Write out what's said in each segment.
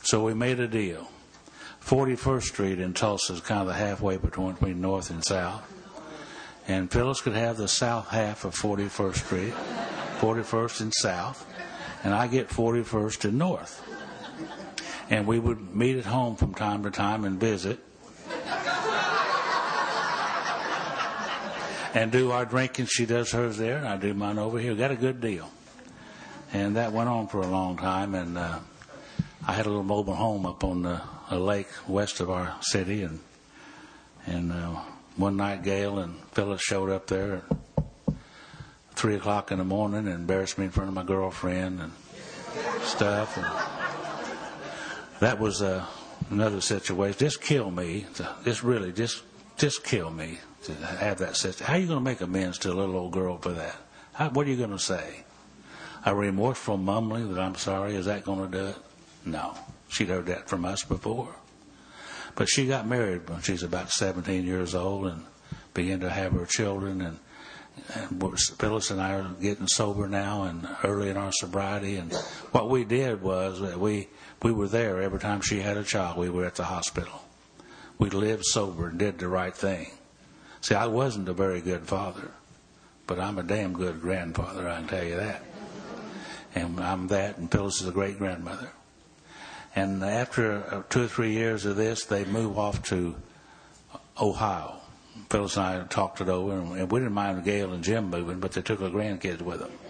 So we made a deal. 41st Street in Tulsa is kind of the halfway between north and south. And Phyllis could have the south half of 41st Street, 41st and south, and I get 41st and north. And we would meet at home from time to time and visit and do our drinking. She does hers there, and I do mine over here. Got a good deal. And that went on for a long time, and I had a little mobile home up on a lake west of our city, and one night Gail and Phyllis showed up there at 3 o'clock in the morning and embarrassed me in front of my girlfriend and stuff. And that was another situation. Just kill me. Just kill me to have that situation. How are you going to make amends to a little old girl for that? What are you going to say? A remorseful mumbling that I'm sorry, is that going to do it? No. She'd heard that from us before. But she got married when she was about 17 years old and began to have her children. And Phyllis and I are getting sober now and early in our sobriety. And what we did was that we were there every time she had a child. We were at the hospital. We lived sober and did the right thing. See, I wasn't a very good father, but I'm a damn good grandfather, I can tell you that. And I'm that, and Phyllis is a great grandmother. And after 2 or 3 years of this, they moved off to Ohio. Phyllis and I talked it over, and we didn't mind Gail and Jim moving, but they took their grandkids with them.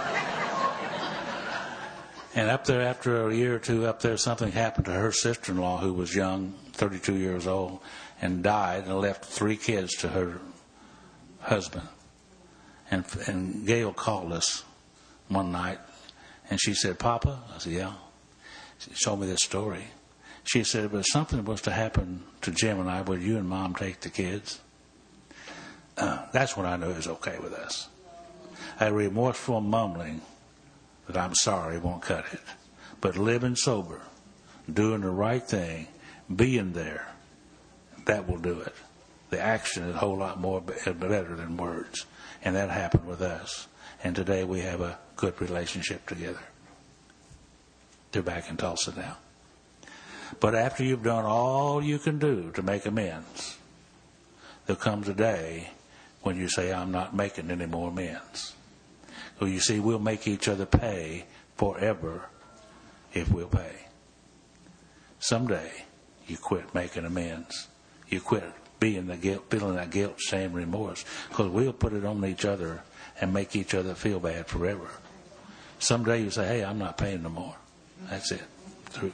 And up there, after a year or two up there, something happened to her sister-in-law, who was young, 32 years old, and died and left 3 kids to her husband. And Gail called us one night, and she said, "Papa?" I said, "Yeah." She told me this story. She said, "But something was to happen to Jim and I, would you and Mom take the kids?" That's when I knew it was okay with us. A remorseful mumbling that I'm sorry won't cut it. But living sober, doing the right thing, being there, that will do it. The action is a whole lot more better than words. And that happened with us. And today we have a good relationship together. They're back in Tulsa now. But after you've done all you can do to make amends, there comes a day when you say, "I'm not making any more amends." So you see, we'll make each other pay forever if we'll pay. Someday you quit making amends. You quit feeling that guilt, shame, remorse, because we'll put it on each other and make each other feel bad forever. Someday you say, "Hey, I'm not paying no more." That's it. Through.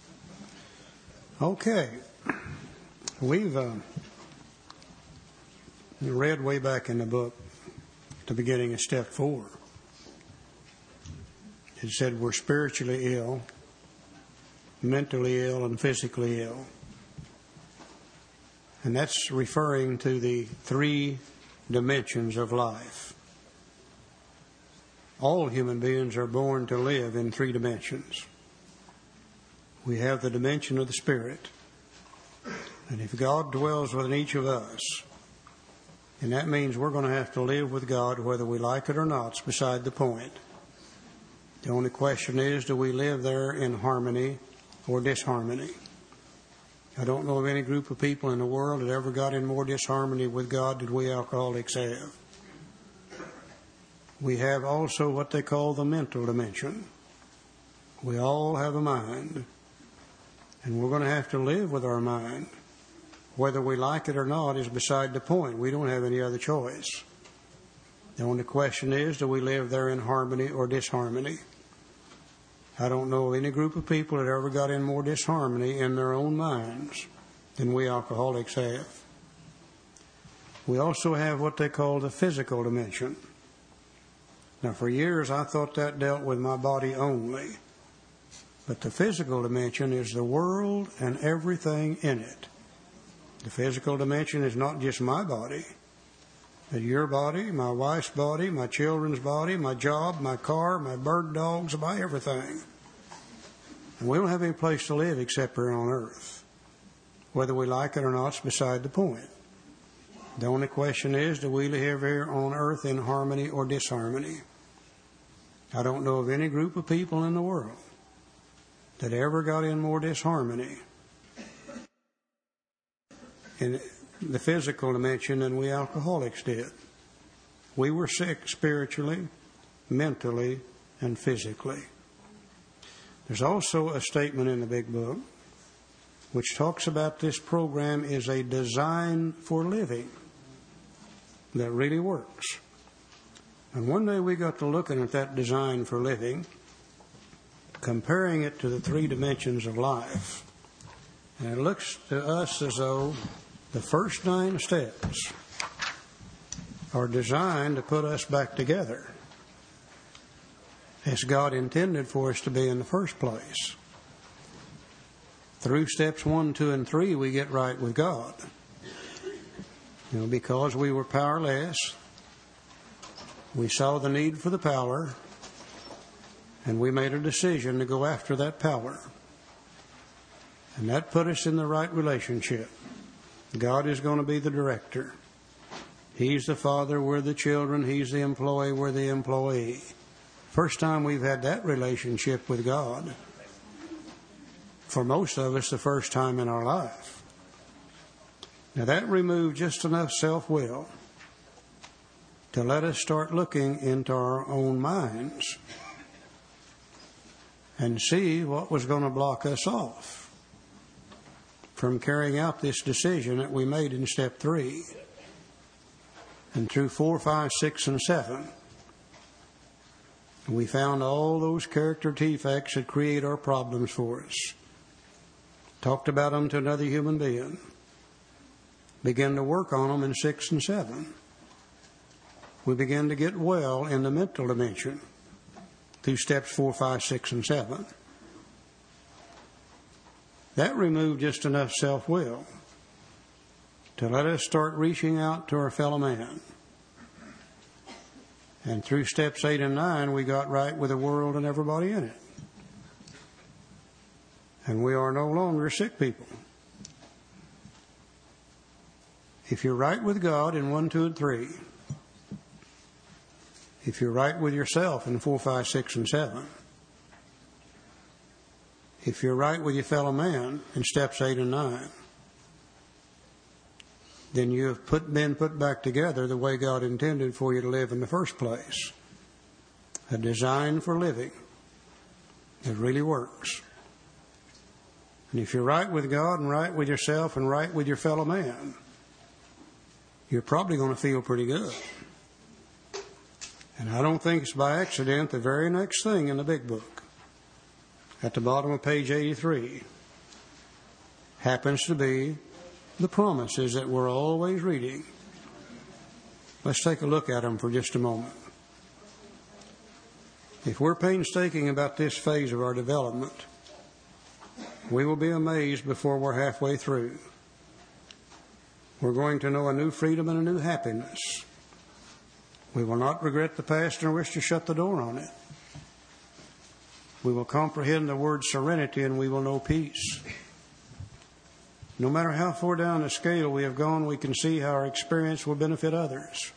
Okay. We've read way back in the book, the beginning of step 4. It said we're spiritually ill, mentally ill, and physically ill. And that's referring to the 3 dimensions of life. All human beings are born to live in 3 dimensions. We have the dimension of the Spirit. And if God dwells within each of us, and that means we're going to have to live with God whether we like it or not, it's beside the point. The only question is, do we live there in harmony or disharmony? I don't know of any group of people in the world that ever got in more disharmony with God than we alcoholics have. We have also what they call the mental dimension. We all have a mind, and we're going to have to live with our mind. Whether we like it or not is beside the point. We don't have any other choice. The only question is, do we live there in harmony or disharmony? I don't know of any group of people that ever got in more disharmony in their own minds than we alcoholics have. We also have what they call the physical dimension. Now, for years I thought that dealt with my body only. But the physical dimension is the world and everything in it. The physical dimension is not just my body, but your body, my wife's body, my children's body, my job, my car, my bird dogs, my everything. And we don't have any place to live except here on earth. Whether we like it or not is beside the point. The only question is, do we live here on earth in harmony or disharmony? I don't know of any group of people in the world that ever got in more disharmony in the physical dimension than we alcoholics did. We were sick spiritually, mentally, and physically. There's also a statement in the Big Book which talks about this program is a design for living that really works. And one day we got to looking at that design for living, comparing it to the three dimensions of life. And it looks to us as though the first 9 steps are designed to put us back together as God intended for us to be in the first place. Through steps 1, 2, and 3, we get right with God. Because we were powerless, we saw the need for the power, and we made a decision to go after that power. And that put us in the right relationship. God is going to be the director. He's the father, we're the children. He's the employee, we're the employee. First time we've had that relationship with God. For most of us, the first time in our life. Now that removed just enough self-will to let us start looking into our own minds and see what was going to block us off from carrying out this decision that we made in step 3. And through 4, 5, 6, and 7, we found all those character defects that create our problems for us. Talked about them to another human being. Began to work on them in 6 and 7. We began to get well in the mental dimension through steps 4, 5, 6, and 7. That removed just enough self-will to let us start reaching out to our fellow man. And through steps 8 and 9, we got right with the world and everybody in it. And we are no longer sick people. If you're right with God in 1, 2, and 3, if you're right with yourself in 4, 5, 6, and 7, if you're right with your fellow man in steps 8 and 9, then you have been put back together the way God intended for you to live in the first place. A design for living that really works. And if you're right with God and right with yourself and right with your fellow man, you're probably going to feel pretty good. And I don't think it's by accident the very next thing in the Big Book, at the bottom of page 83, happens to be the promises that we're always reading. Let's take a look at them for just a moment. If we're painstaking about this phase of our development, we will be amazed before we're halfway through. We're going to know a new freedom and a new happiness. We will not regret the past nor wish to shut the door on it. We will comprehend the word serenity and we will know peace. No matter how far down the scale we have gone, we can see how our experience will benefit others.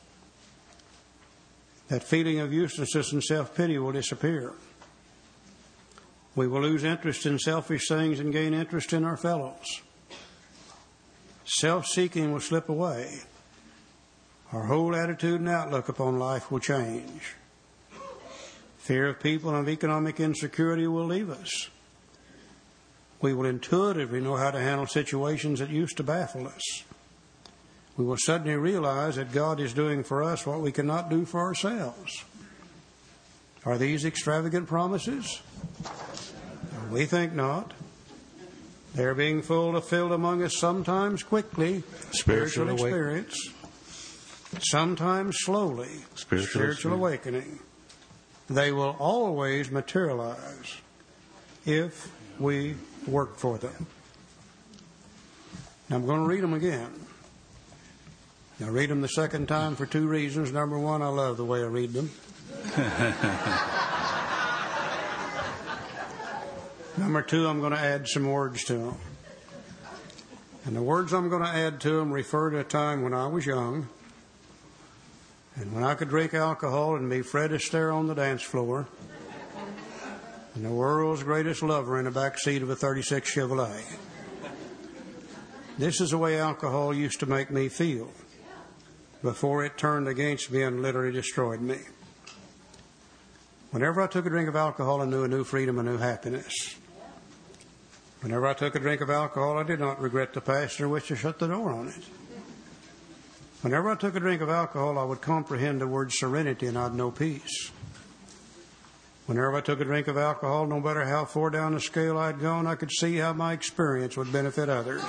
That feeling of uselessness and self-pity will disappear. We will lose interest in selfish things and gain interest in our fellows. Self-seeking will slip away. Our whole attitude and outlook upon life will change. Fear of people and of economic insecurity will leave us. We will intuitively know how to handle situations that used to baffle us. We will suddenly realize that God is doing for us what we cannot do for ourselves. Are these extravagant promises? We think not. They're being fulfilled among us sometimes quickly, spiritual experience, sometimes slowly, spiritual awakening. They will always materialize if we work for them. Now I'm going to read them again. I read them the second time for 2 reasons. Number 1, I love the way I read them. Number 2, I'm going to add some words to them. And the words I'm going to add to them refer to a time when I was young and when I could drink alcohol and be Fred Astaire on the dance floor and the world's greatest lover in the back seat of a 36 Chevrolet. This is the way alcohol used to make me feel before it turned against me and literally destroyed me. Whenever I took a drink of alcohol, I knew a new freedom, a new happiness. Whenever I took a drink of alcohol, I did not regret the past nor wish to shut the door on it. Whenever I took a drink of alcohol, I would comprehend the word serenity and I'd know peace. Whenever I took a drink of alcohol, no matter how far down the scale I'd gone, I could see how my experience would benefit others.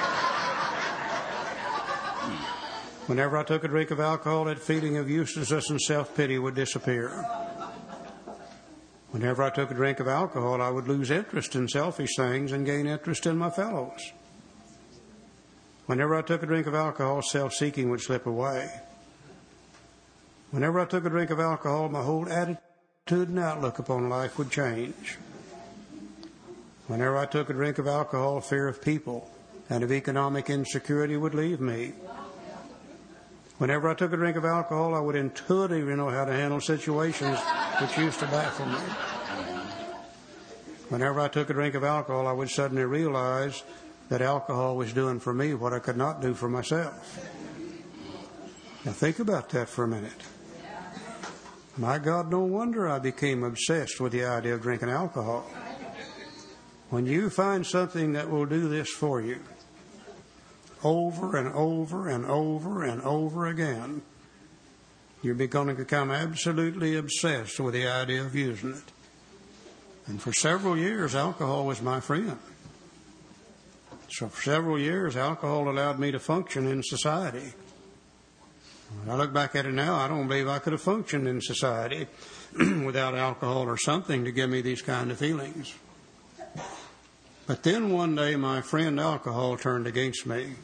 Whenever I took a drink of alcohol, that feeling of uselessness and self-pity would disappear. Whenever I took a drink of alcohol, I would lose interest in selfish things and gain interest in my fellows. Whenever I took a drink of alcohol, self-seeking would slip away. Whenever I took a drink of alcohol, my whole attitude and outlook upon life would change. Whenever I took a drink of alcohol, fear of people and of economic insecurity would leave me. Whenever I took a drink of alcohol, I would intuitively know how to handle situations which used to baffle me. Whenever I took a drink of alcohol, I would suddenly realize that alcohol was doing for me what I could not do for myself. Now think about that for a minute. My God, no wonder I became obsessed with the idea of drinking alcohol. When you find something that will do this for you, over and over and over and over again, you're going to become absolutely obsessed with the idea of using it. And for several years, alcohol was my friend. So for several years, alcohol allowed me to function in society. When I look back at it now, I don't believe I could have functioned in society without alcohol or something to give me these kind of feelings. But then one day, my friend alcohol turned against me.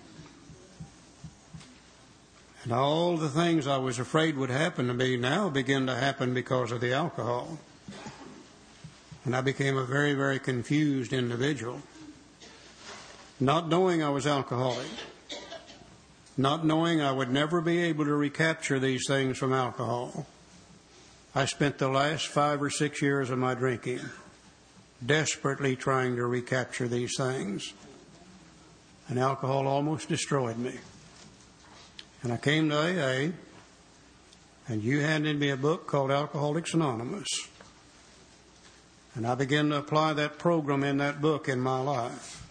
And all the things I was afraid would happen to me now began to happen because of the alcohol. And I became a very, very confused individual. Not knowing I was alcoholic. Not knowing I would never be able to recapture these things from alcohol. I spent the last 5 or 6 years of my drinking desperately trying to recapture these things. And alcohol almost destroyed me. And I came to AA, and you handed me a book called Alcoholics Anonymous. And I began to apply that program in that book in my life.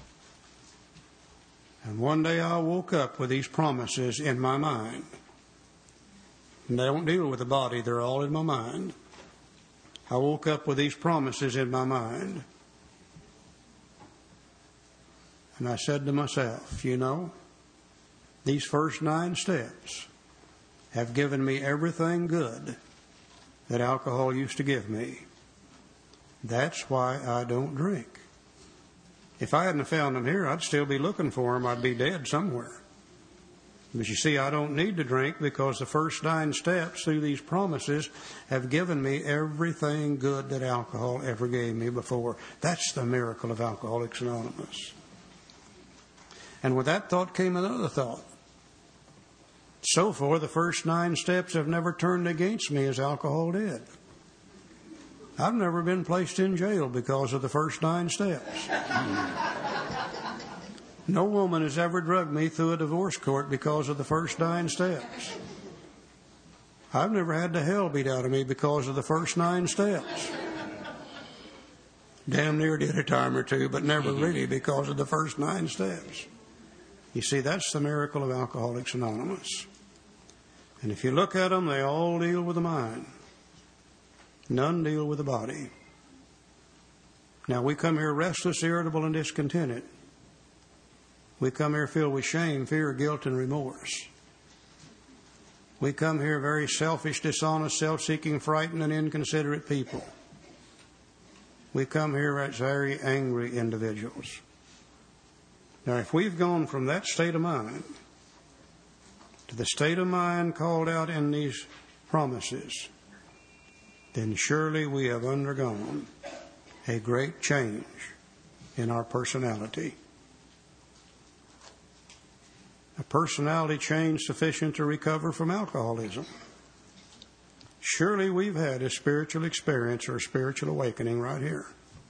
And one day I woke up with these promises in my mind. And they don't deal with the body, they're all in my mind. I woke up with these promises in my mind. And I said to myself, you know, these first 9 steps have given me everything good that alcohol used to give me. That's why I don't drink. If I hadn't found them here, I'd still be looking for them. I'd be dead somewhere. But you see, I don't need to drink because the first 9 steps through these promises have given me everything good that alcohol ever gave me before. That's the miracle of Alcoholics Anonymous. And with that thought came another thought. So far, the first 9 steps have never turned against me as alcohol did. I've never been placed in jail because of the first 9 steps. No woman has ever drugged me through a divorce court because of the first 9 steps. I've never had the hell beat out of me because of the first 9 steps. Damn near did a time or two, but never really because of the first 9 steps. You see, that's the miracle of Alcoholics Anonymous. And if you look at them, they all deal with the mind. None deal with the body. Now, we come here restless, irritable, and discontented. We come here filled with shame, fear, guilt, and remorse. We come here very selfish, dishonest, self-seeking, frightened, and inconsiderate people. We come here as very angry individuals. Now, if we've gone from that state of mind to the state of mind called out in these promises, then surely we have undergone a great change in our personality. A personality change sufficient to recover from alcoholism. surely we've had a spiritual experience or a spiritual awakening right here.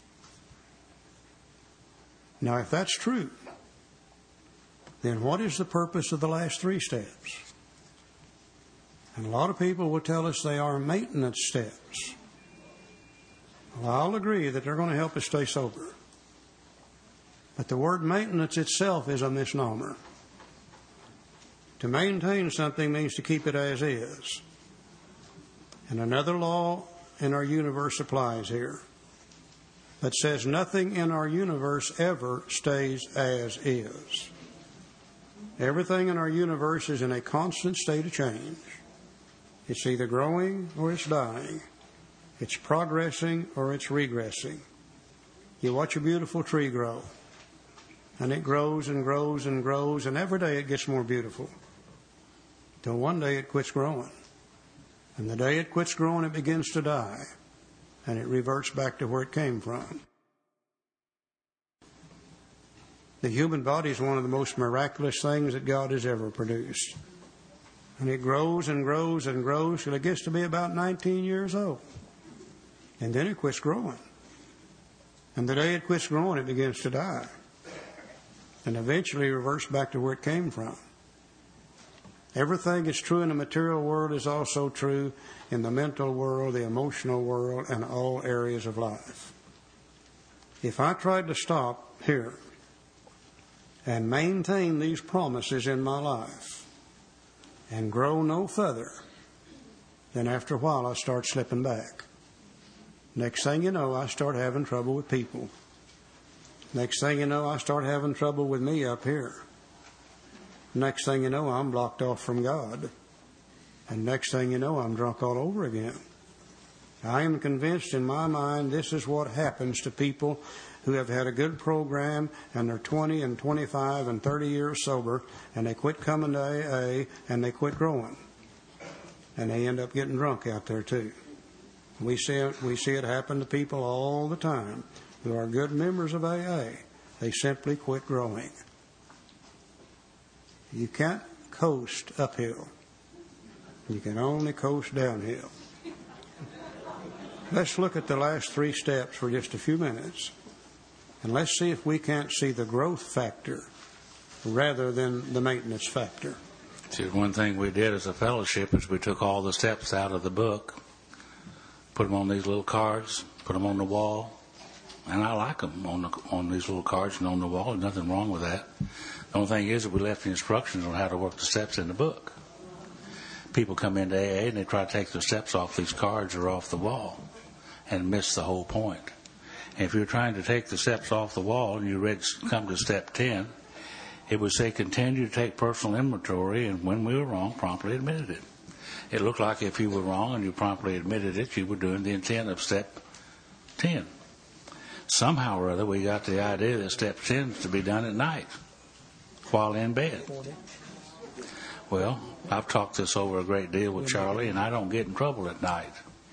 Now, if that's true, then what is the purpose of the last 3 steps? And a lot of people will tell us they are maintenance steps. Well, I'll agree that they're going to help us stay sober. But the word maintenance itself is a misnomer. To maintain something means to keep it as is. And another law in our universe applies here that says nothing in our universe ever stays as is. Everything in our universe is in a constant state of change. It's either growing or it's dying. It's progressing or it's regressing. You watch a beautiful tree grow, and it grows and grows and grows, and every day it gets more beautiful. Till one day it quits growing. And the day it quits growing, it begins to die, and it reverts back to where it came from. The human body is one of the most miraculous things that God has ever produced. And it grows and grows and grows till it gets to be about 19 years old. And then it quits growing. And the day it quits growing, it begins to die. And eventually reverts back to where it came from. Everything that's true in the material world is also true in the mental world, the emotional world, and all areas of life. If I tried to stop here and maintain these promises in my life and grow no further, then after a while I start slipping back. Next thing you know, I start having trouble with people. Next thing you know, I start having trouble with me up here. Next thing you know, I'm blocked off from God. And next thing you know, I'm drunk all over again. I am convinced in my mind this is what happens to people who have had a good program and they're 20 and 25 and 30 years sober, and they quit coming to AA and they quit growing. And they end up getting drunk out there too. We see it happen to people all the time who are good members of AA. They simply quit growing. You can't coast uphill. You can only coast downhill. Let's look at the last 3 steps for just a few minutes. And let's see if we can't see the growth factor rather than the maintenance factor. See, one thing we did as a fellowship is we took all the steps out of the book, put them on these little cards, put them on the wall. And I like them on these little cards and on the wall. There's nothing wrong with that. The only thing is that we left the instructions on how to work the steps in the book. People come into AA and they try to take the steps off these cards or off the wall and miss the whole point. And if you're trying to take the steps off the wall and you come to step 10, it would say continue to take personal inventory, and when we were wrong, promptly admitted it. It looked like if you were wrong and you promptly admitted it, you were doing the intent of step 10. Somehow or other, we got the idea that step 10 is to be done at night while in bed. Well, I've talked this over a great deal with Charlie, and I don't get in trouble at night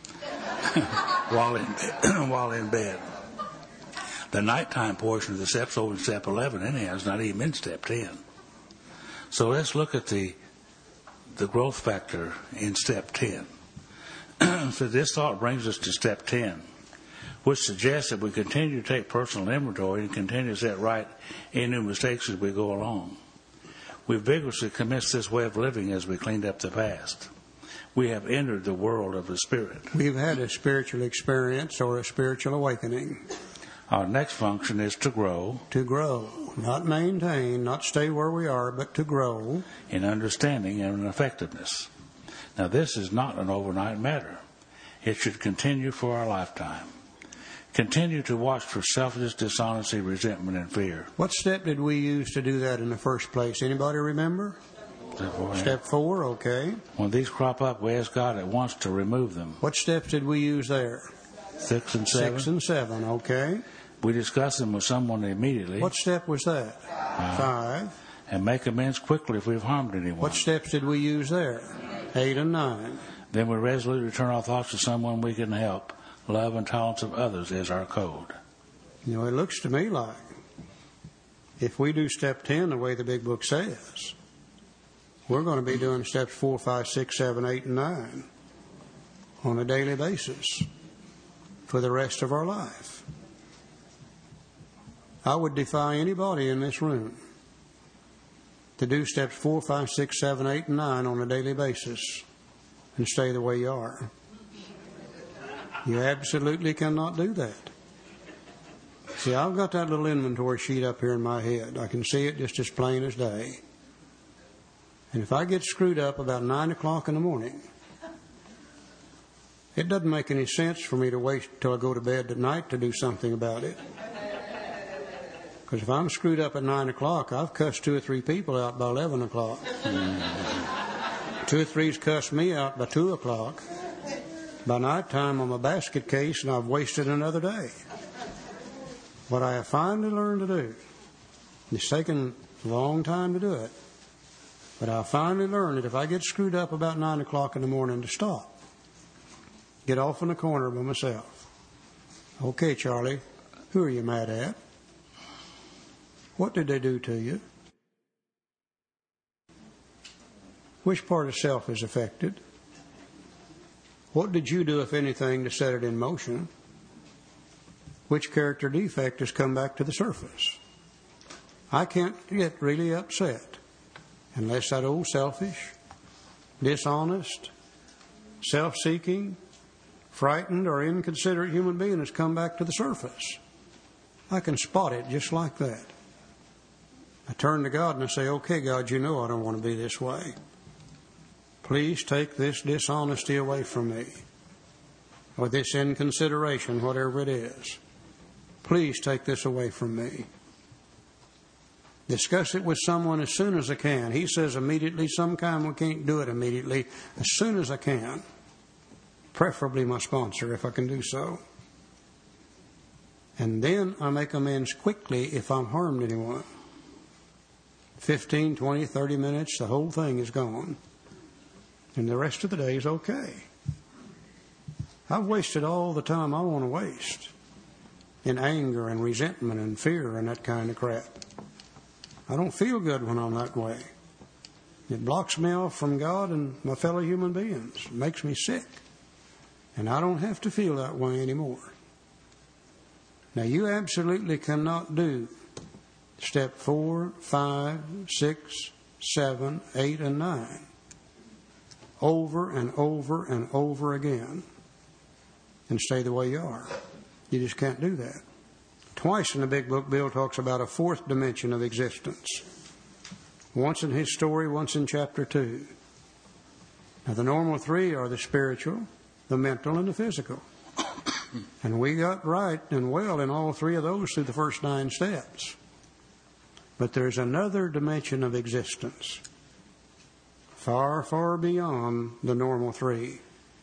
while in bed. The nighttime portion of the steps over in step 11 anyhow is not even in step 10. So let's look at the growth factor in step 10. So this thought brings us to step 10, which suggests that we continue to take personal inventory and continue to set right any new mistakes as we go along. We vigorously commenced this way of living as we cleaned up the past. We have entered the world of the Spirit. We've had a spiritual experience or a spiritual awakening. Our next function is to grow. To grow. Not maintain, not stay where we are, but to grow. In understanding and in effectiveness. Now, this is not an overnight matter. It should continue for our lifetime. Continue to watch for selfishness, dishonesty, resentment, and fear. What step did we use to do that in the first place? Anybody remember? Step 4, okay. When these crop up, we ask God at once to remove them. What steps did we use there? 6 and 7. 6 and 7, okay. We discuss them with someone immediately. What step was that? 5. And make amends quickly if we've harmed anyone. What steps did we use there? 8 and 9. Then we resolutely turn our thoughts to someone we can help. Love and tolerance of others is our code. You know, it looks to me like if we do step 10 the way the big book says, we're going to be doing steps 4, 5, 6, 7, 8, and 9. on a daily basis for the rest of our life. I would defy anybody in this room to do steps 4, 5, 6, 7, 8, and 9 on a daily basis and stay the way you are. You absolutely cannot do that. See, I've got that little inventory sheet up here in my head. I can see it just as plain as day. And if I get screwed up about 9 o'clock in the morning, it doesn't make any sense for me to wait till I go to bed at night to do something about it. Because if I'm screwed up at 9 o'clock, I've cussed 2 or 3 people out by 11 o'clock. 2 or 3's cussed me out by 2 o'clock. By nighttime, I'm a basket case, and I've wasted another day. What I have finally learned to do, it's taken a long time to do it, but I finally learned that if I get screwed up about 9 o'clock in the morning, to stop. Get off in the corner by myself. Okay, Charlie, who are you mad at? What did they do to you? Which part of self is affected? What did you do, if anything, to set it in motion? Which character defect has come back to the surface? I can't get really upset unless that old selfish, dishonest, self-seeking, frightened, or inconsiderate human being has come back to the surface. I can spot it just like that. I turn to God and I say, okay, God, you know I don't want to be this way. Please take this dishonesty away from me, or this inconsideration, whatever it is. Please take this away from me. Discuss it with someone as soon as I can. He says immediately. Sometimes we can't do it immediately. As soon as I can. Preferably my sponsor, if I can do so. And then I make amends quickly if I've harmed anyone. 15, 20, 30 minutes, the whole thing is gone. And the rest of the day is okay. I've wasted all the time I want to waste in anger and resentment and fear and that kind of crap. I don't feel good when I'm that way. It blocks me off from God and my fellow human beings. It makes me sick. And I don't have to feel that way anymore. Now, you absolutely cannot do step 4, 5, 6, 7, 8, and 9 over and over and over again and stay the way you are. You just can't do that. Twice in the big book, Bill talks about a 4th dimension of existence. Once in his story, once in chapter 2. Now, the normal 3 are the spiritual, the mental, and the physical. And we got right and well in all 3 of those through the first 9 steps. But there's another dimension of existence, far, far beyond the normal 3,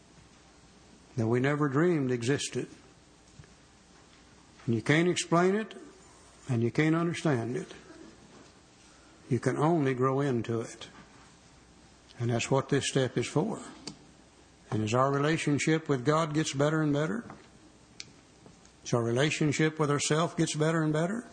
that we never dreamed existed. And you can't explain it, and you can't understand it. You can only grow into it. And that's what this step is for. And as our relationship with God gets better and better, as our relationship with ourselves gets better and better,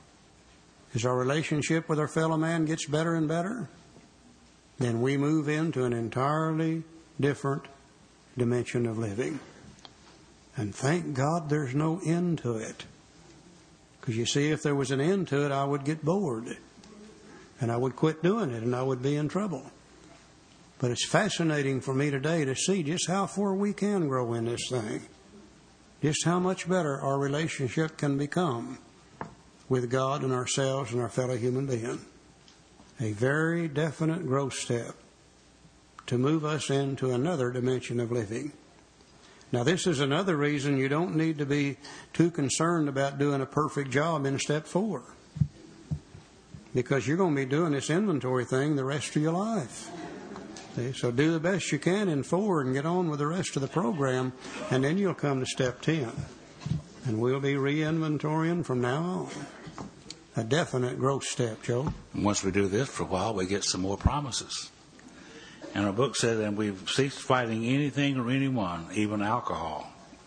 as our relationship with our fellow man gets better and better, then we move into an entirely different dimension of living. And thank God there's no end to it. Because you see, if there was an end to it, I would get bored. And I would quit doing it, and I would be in trouble. But it's fascinating for me today to see just how far we can grow in this thing. Just how much better our relationship can become with God and ourselves and our fellow human being. A very definite growth step to move us into another dimension of living. Now, this is another reason you don't need to be too concerned about doing a perfect job in step 4. Because you're going to be doing this inventory thing the rest of your life. See? So do the best you can in 4 and get on with the rest of the program, and then you'll come to step 10. And we'll be re-inventorying from now on. A definite growth step, Joe. Once we do this for a while, we get some more promises. And our book says, and we've ceased fighting anything or anyone, even alcohol.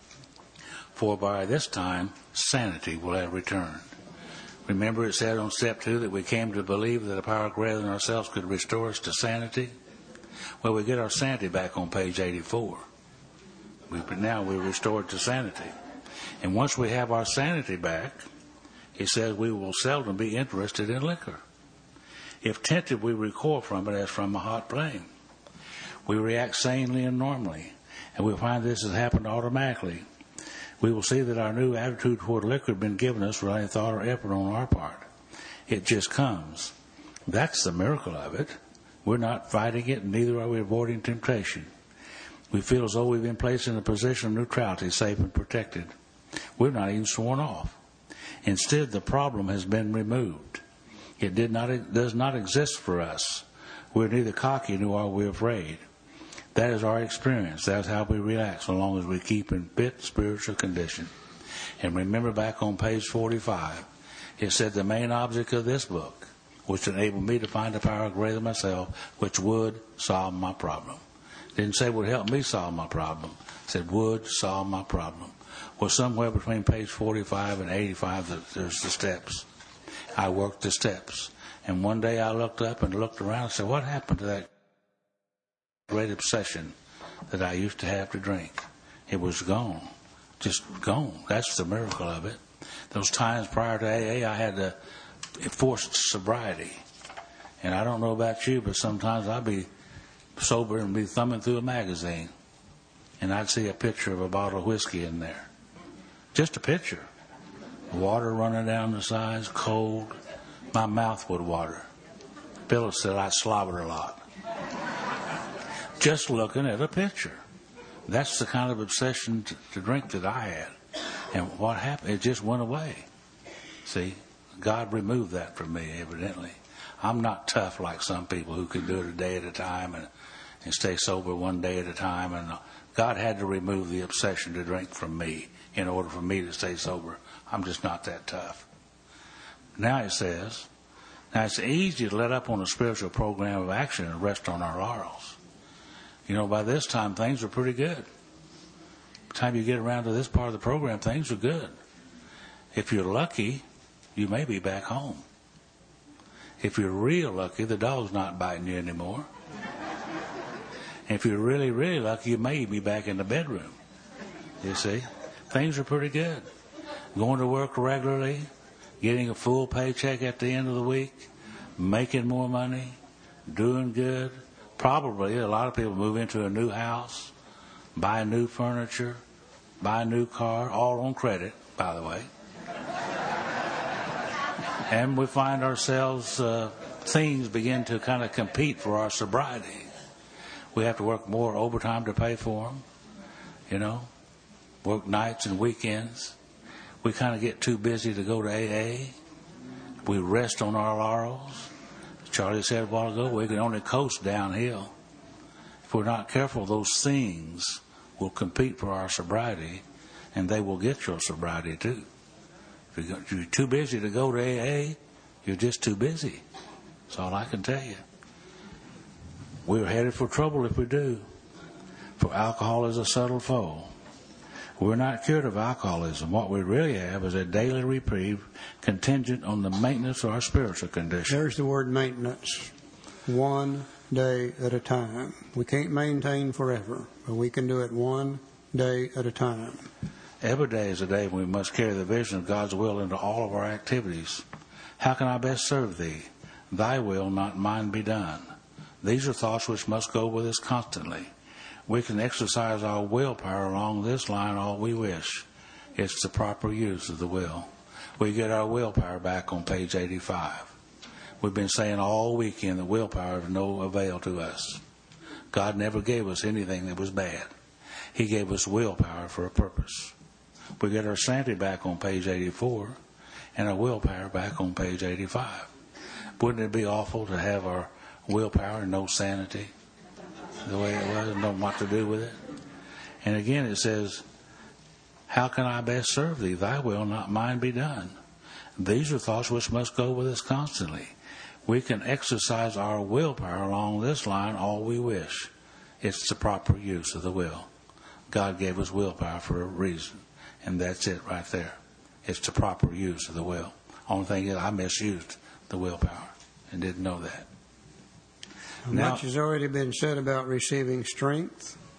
For by this time, sanity will have returned. Remember it said on step 2 that we came to believe that a power greater than ourselves could restore us to sanity? Well, we get our sanity back on page 84. Now we're restored to sanity. And once we have our sanity back, he says we will seldom be interested in liquor. If tempted, we recoil from it as from a hot flame. We react sanely and normally, and we find this has happened automatically. We will see that our new attitude toward liquor has been given us without any thought or effort on our part. It just comes. That's the miracle of it. We're not fighting it, and neither are we avoiding temptation. We feel as though we've been placed in a position of neutrality, safe and protected. We're not even sworn off. Instead, the problem has been removed. It does not exist for us. We're neither cocky nor are we afraid. That is our experience. That's how we relax, so long as we keep in fit spiritual condition. And remember back on page 45, it said the main object of this book was to enable me to find a power greater than myself, which would solve my problem. It didn't say would help me solve my problem. It said would solve my problem. Well, somewhere between page 45 and 85, there's the steps. I worked the steps. And one day I looked up and looked around and said, what happened to that great obsession that I used to have to drink? It was gone. Just gone. That's the miracle of it. Those times prior to AA, I had to force sobriety. And I don't know about you, but sometimes I'd be sober and be thumbing through a magazine, and I'd see a picture of a bottle of whiskey in there. Just a picture. Water running down the sides, cold. My mouth would water. Bill said I slobbered a lot. Just looking at a picture. That's the kind of obsession to drink that I had. And what happened? It just went away. See, God removed that from me, evidently. I'm not tough like some people who can do it a day at a time and stay sober one day at a time. And God had to remove the obsession to drink from me in order for me to stay sober. I'm just not that tough. Now it says, now it's easy to let up on a spiritual program of action and rest on our laurels. You know, by this time things are pretty good. By the time you get around to this part of the program, things are good. If you're lucky, you may be back home. If you're real lucky, the dog's not biting you anymore. If you're really, really lucky, you may be back in the bedroom. You see? Things are pretty good. Going to work regularly, getting a full paycheck at the end of the week, making more money, doing good. Probably a lot of people move into a new house, buy new furniture, buy a new car, all on credit, by the way. And we find ourselves, things begin to kind of compete for our sobriety. We have to work more overtime to pay for them, you know, work nights and weekends. We kind of get too busy to go to AA. We rest on our laurels. Charlie said a while ago, we can only coast downhill. If we're not careful, those things will compete for our sobriety, and they will get your sobriety too. If you're too busy to go to AA, you're just too busy. That's all I can tell you. We're headed for trouble if we do. For alcohol is a subtle foe. We're not cured of alcoholism. What we really have is a daily reprieve contingent on the maintenance of our spiritual condition. There's the word maintenance. One day at a time. We can't maintain forever, but we can do it one day at a time. Every day is a day when we must carry the vision of God's will into all of our activities. How can I best serve Thee? Thy will, not mine, be done. These are thoughts which must go with us constantly. We can exercise our willpower along this line all we wish. It's the proper use of the will. We get our willpower back on page 85. We've been saying all weekend that willpower is no avail to us. God never gave us anything that was bad. He gave us willpower for a purpose. We get our sanity back on page 84 and our willpower back on page 85. Wouldn't it be awful to have our willpower and no sanity the way it was and don't know what to do with it? And again it says, how can I best serve Thee? Thy will, not mine, be done. These are thoughts which must go with us constantly. We can exercise our willpower along this line all we wish. It's the proper use of the will. God gave us willpower for a reason, and that's it right there. It's the proper use of the will. Only thing is I misused the willpower and didn't know that. Much has already been said about receiving strength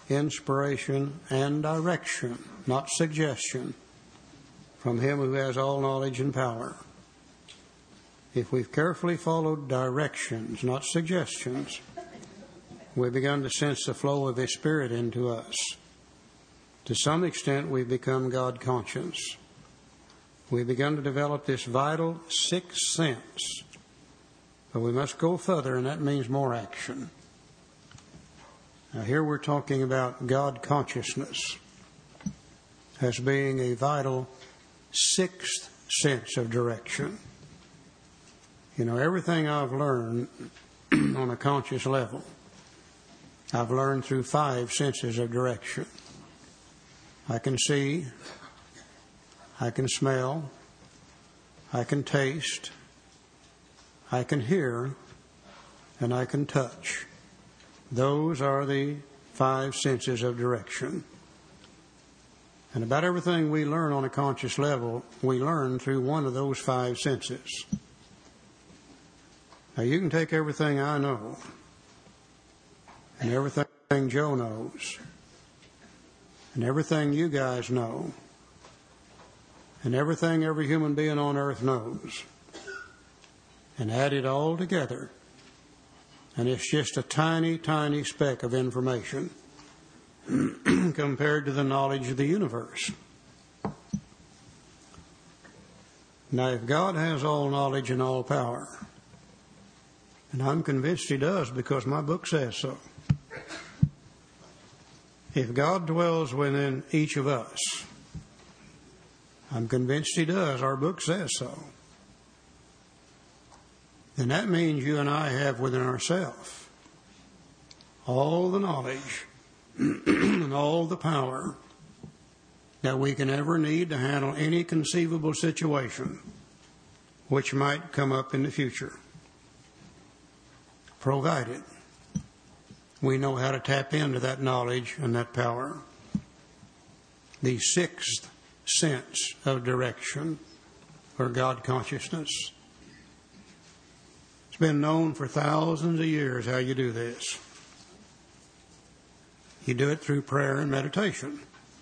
inspiration, and direction, not suggestion, from Him who has all knowledge and power. If we've carefully followed directions, not suggestions, we've begun to sense the flow of His Spirit into us. To some extent, we've become God conscious. We've begun to develop this vital sixth sense. But we must go further, and that means more action. Now, here we're talking about God consciousness as being a vital sixth sense of direction. You know, everything I've learned on a conscious level, I've learned through 5 senses of direction. I can see, I can smell, I can taste, I can hear, and I can touch. Those are the 5 senses of direction. And about everything we learn on a conscious level, we learn through one of those 5 senses. Now, you can take everything I know, and everything Joe knows, and everything you guys know, and everything every human being on earth knows, and add it all together, and it's just a tiny, tiny speck of information compared to the knowledge of the universe. Now, if God has all knowledge and all power, and I'm convinced He does because my book says so, if God dwells within each of us, I'm convinced He does, our book says so, then that means you and I have within ourselves all the knowledge and all the power that we can ever need to handle any conceivable situation which might come up in the future, provided we know how to tap into that knowledge and that power. The sixth sense of direction, or God consciousness. It's been known for thousands of years how you do this. You do it through prayer and meditation.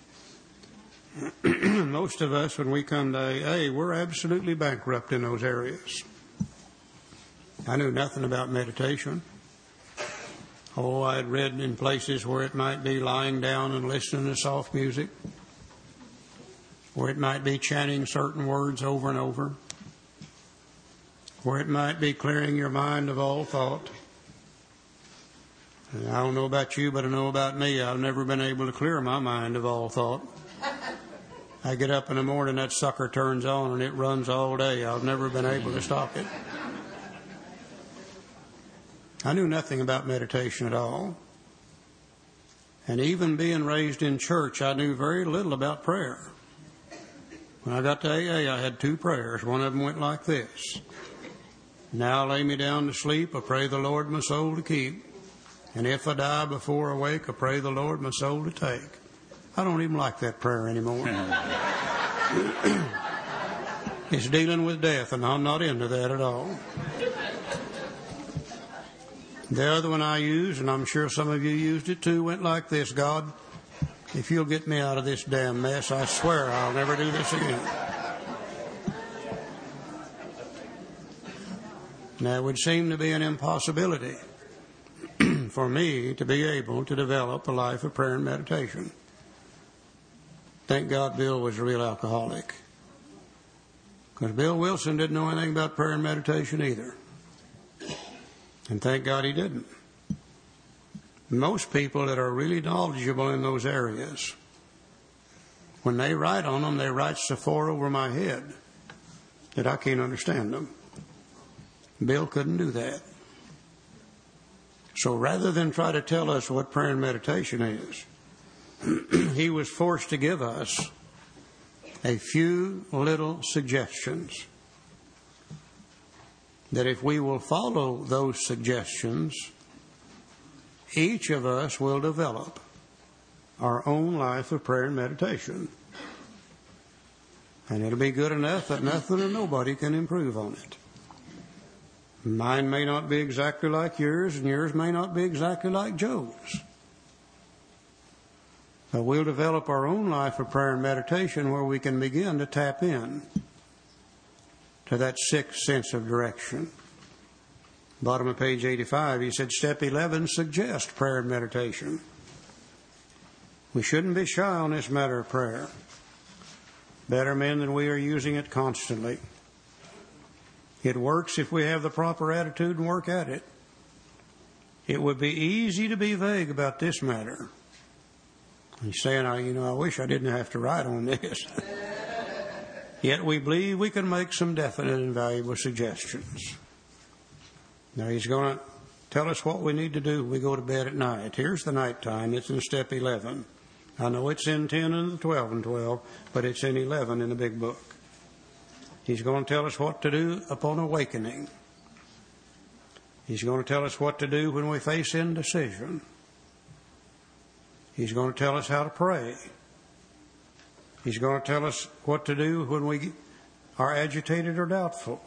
Most of us, when we come to AA, we're absolutely bankrupt in those areas. I knew nothing about meditation. Oh, I had read in places where it might be lying down and listening to soft music, where it might be chanting certain words over and over, where it might be clearing your mind of all thought. And I don't know about you, but I know about me. I've never been able to clear my mind of all thought. I get up in the morning, that sucker turns on, and it runs all day. I've never been able to stop it. I knew nothing about meditation at all. And even being raised in church, I knew very little about prayer. When I got to AA, I had 2 prayers. One of them went like this: now lay me down to sleep, I pray the Lord my soul to keep. And if I die before I wake, I pray the Lord my soul to take. I don't even like that prayer anymore. It's dealing with death, and I'm not into that at all. The other one I used, and I'm sure some of you used it too, went like this: God, if you'll get me out of this damn mess, I swear I'll never do this again. Now, it would seem to be an impossibility for me to be able to develop a life of prayer and meditation. Thank God Bill was a real alcoholic, because Bill Wilson didn't know anything about prayer and meditation either. And thank God he didn't. Most people that are really knowledgeable in those areas, when they write on them, they write so far over my head that I can't understand them. Bill couldn't do that. So rather than try to tell us what prayer and meditation is, he was forced to give us a few little suggestions that if we will follow those suggestions, each of us will develop our own life of prayer and meditation. And it'll be good enough that nothing or nobody can improve on it. Mine may not be exactly like yours, and yours may not be exactly like Joe's. But we'll develop our own life of prayer and meditation where we can begin to tap in to that sixth sense of direction. Bottom of page 85, he said, step 11 suggests prayer and meditation. We shouldn't be shy on this matter of prayer. Better men than we are using it constantly. It works if we have the proper attitude and work at it. It would be easy to be vague about this matter. He's saying, I wish I didn't have to write on this. Yet we believe we can make some definite and valuable suggestions. Now he's going to tell us what we need to do when we go to bed at night. Here's the nighttime. It's in step 11. I know it's in 10 and the 12 and 12, but it's in 11 in the big book. He's going to tell us what to do upon awakening. He's going to tell us what to do when we face indecision. He's going to tell us how to pray. He's going to tell us what to do when we are agitated or doubtful.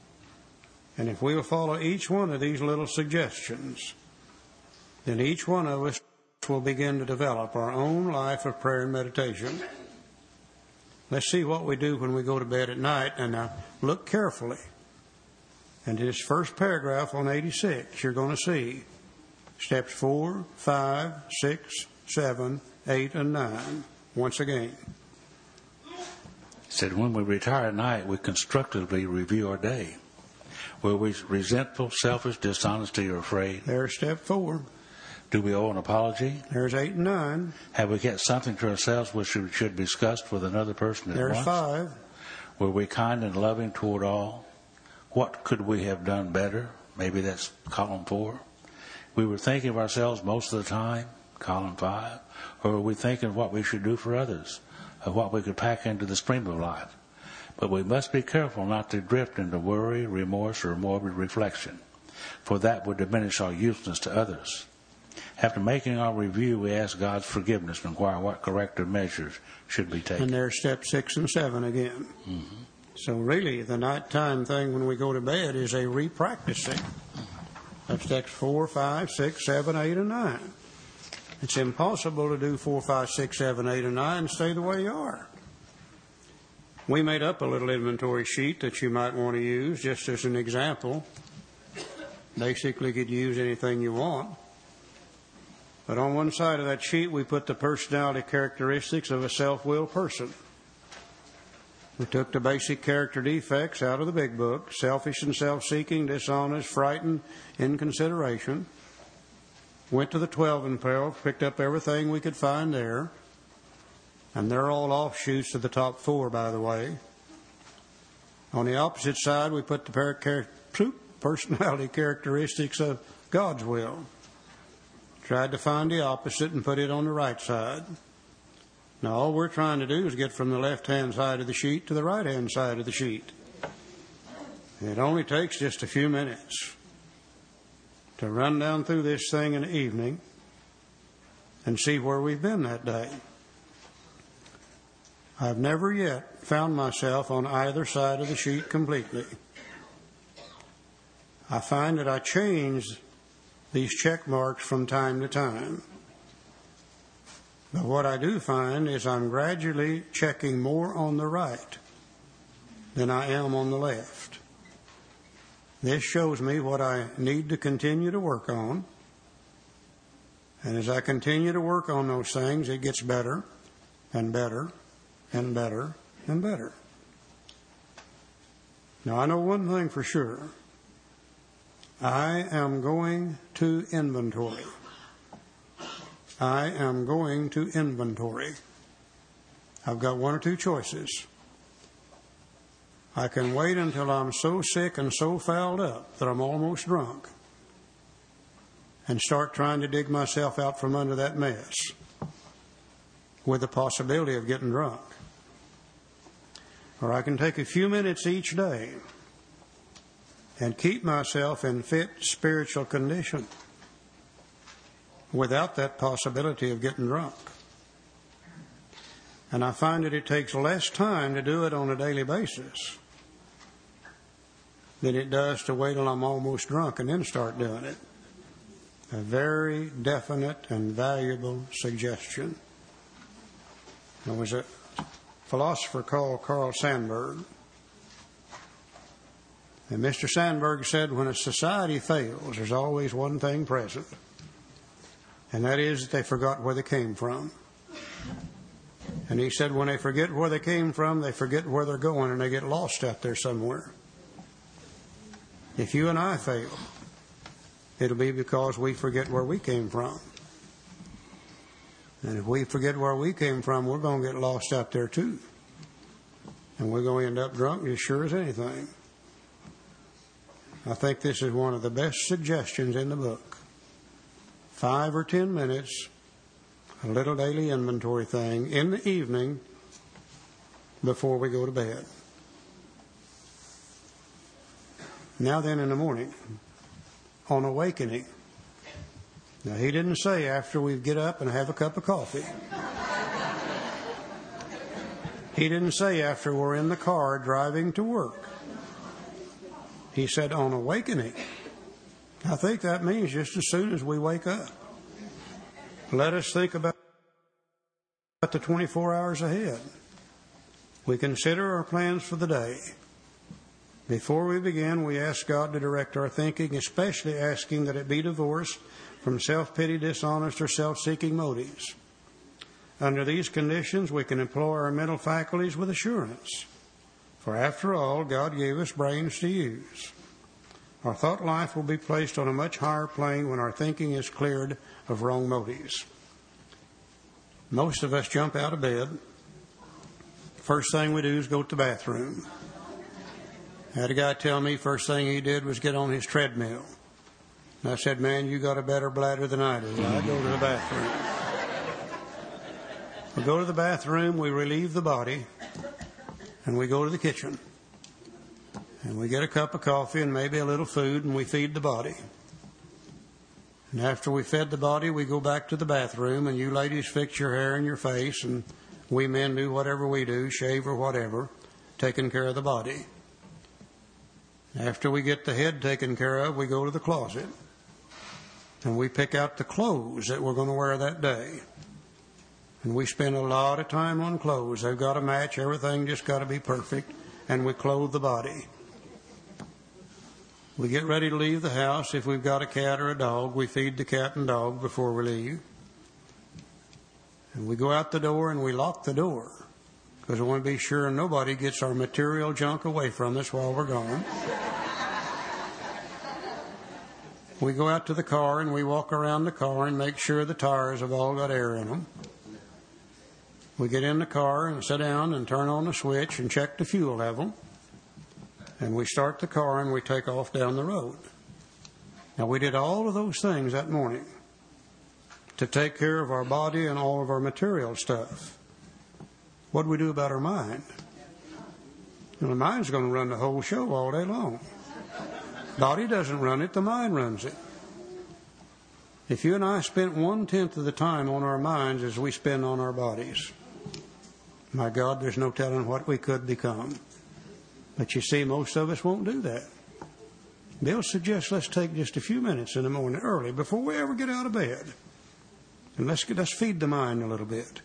And if we will follow each one of these little suggestions, then each one of us will begin to develop our own life of prayer and meditation. Let's see what we do when we go to bed at night. And now look carefully. And this first paragraph on 86, you're going to see steps 4, 5, 6, 7, 8, and 9. Once again. He said, when we retire at night, we constructively review our day. Were we resentful, selfish, dishonesty, or afraid? There's step 4. Do we owe an apology? There's 8 and 9. Have we kept something to ourselves which we should be discussed with another person at There's once? 5. Were we kind and loving toward all? What could we have done better? Maybe that's column 4. We were thinking of ourselves most of the time, column 5. Or were we thinking of what we should do for others, of what we could pack into the stream of life? But we must be careful not to drift into worry, remorse, or morbid reflection, for that would diminish our usefulness to others. After making our review, we ask God's forgiveness and inquire what corrective measures should be taken. And there's step 6 and 7 again. Mm-hmm. So really, the nighttime thing when we go to bed is a repracticing of steps 4, 5, 6, 7, 8, and 9. It's impossible to do 4, 5, 6, 7, 8, and 9 and stay the way you are. We made up a little inventory sheet that you might want to use just as an example. Basically, you could use anything you want. But on one side of that sheet, we put the personality characteristics of a self-willed person. We took the basic character defects out of the big book: selfish and self-seeking, dishonest, frightened, inconsideration. Went to the 12 and 12, picked up everything we could find there. And they're all offshoots of the top 4, by the way. On the opposite side, we put the personality characteristics of God's will. Tried to find the opposite and put it on the right side. Now, all we're trying to do is get from the left-hand side of the sheet to the right-hand side of the sheet. It only takes just a few minutes to run down through this thing in the evening and see where we've been that day. I've never yet found myself on either side of the sheet completely. I find that I change these check marks from time to time. But what I do find is I'm gradually checking more on the right than I am on the left. This shows me what I need to continue to work on. And as I continue to work on those things, it gets better and better and better and better. Now, I know one thing for sure. I am going to inventory. I am going to inventory. I've got one or two choices. I can wait until I'm so sick and so fouled up that I'm almost drunk and start trying to dig myself out from under that mess with the possibility of getting drunk. Or I can take a few minutes each day and keep myself in fit spiritual condition without that possibility of getting drunk. And I find that it takes less time to do it on a daily basis than it does to wait till I'm almost drunk and then start doing it. A very definite and valuable suggestion. There was a philosopher called Carl Sandburg. And Mr. Sandburg said, when a society fails, there's always one thing present, and that is that they forgot where they came from. And he said when they forget where they came from, they forget where they're going, and they get lost out there somewhere. If you and I fail, it'll be because we forget where we came from. And if we forget where we came from, we're going to get lost out there too. And we're going to end up drunk as sure as anything. I think this is one of the best suggestions in the book. 5 or 10 minutes, a little daily inventory thing in the evening before we go to bed. Now then, in the morning, on awakening. Now, he didn't say after we get up and have a cup of coffee. He didn't say after we're in the car driving to work. He said on awakening. I think that means just as soon as we wake up. Let us think about the 24 hours ahead. We consider our plans for the day. Before we begin, we ask God to direct our thinking, especially asking that it be divorced from self-pity, dishonest, or self-seeking motives. Under these conditions, we can employ our mental faculties with assurance. For after all, God gave us brains to use. Our thought life will be placed on a much higher plane when our thinking is cleared of wrong motives. Most of us jump out of bed. First thing we do is go to the bathroom. I had a guy tell me first thing he did was get on his treadmill. And I said, man, you got a better bladder than I do. I go to the bathroom. We go to the bathroom, we relieve the body, and we go to the kitchen. And we get a cup of coffee and maybe a little food, and we feed the body. And after we fed the body, we go back to the bathroom, and you ladies fix your hair and your face, and we men do whatever we do, shave or whatever, taking care of the body. After we get the head taken care of, we go to the closet, and we pick out the clothes that we're going to wear that day. And we spend a lot of time on clothes. They've got to match. Everything just got to be perfect. And we clothe the body. We get ready to leave the house. If we've got a cat or a dog, we feed the cat and dog before we leave. And we go out the door and we lock the door, because we want to be sure nobody gets our material junk away from us while we're gone. We go out to the car and we walk around the car and make sure the tires have all got air in them. We get in the car and sit down and turn on the switch and check the fuel level. And we start the car and we take off down the road. Now, we did all of those things that morning to take care of our body and all of our material stuff. What do we do about our mind? Well, the mind's going to run the whole show all day long. Body doesn't run it, the mind runs it. If you and I spent 1/10 of the time on our minds as we spend on our bodies, my God, there's no telling what we could become. But you see, most of us won't do that. Bill suggests let's take just a few minutes in the morning early before we ever get out of bed. And let's feed the mind a little bit.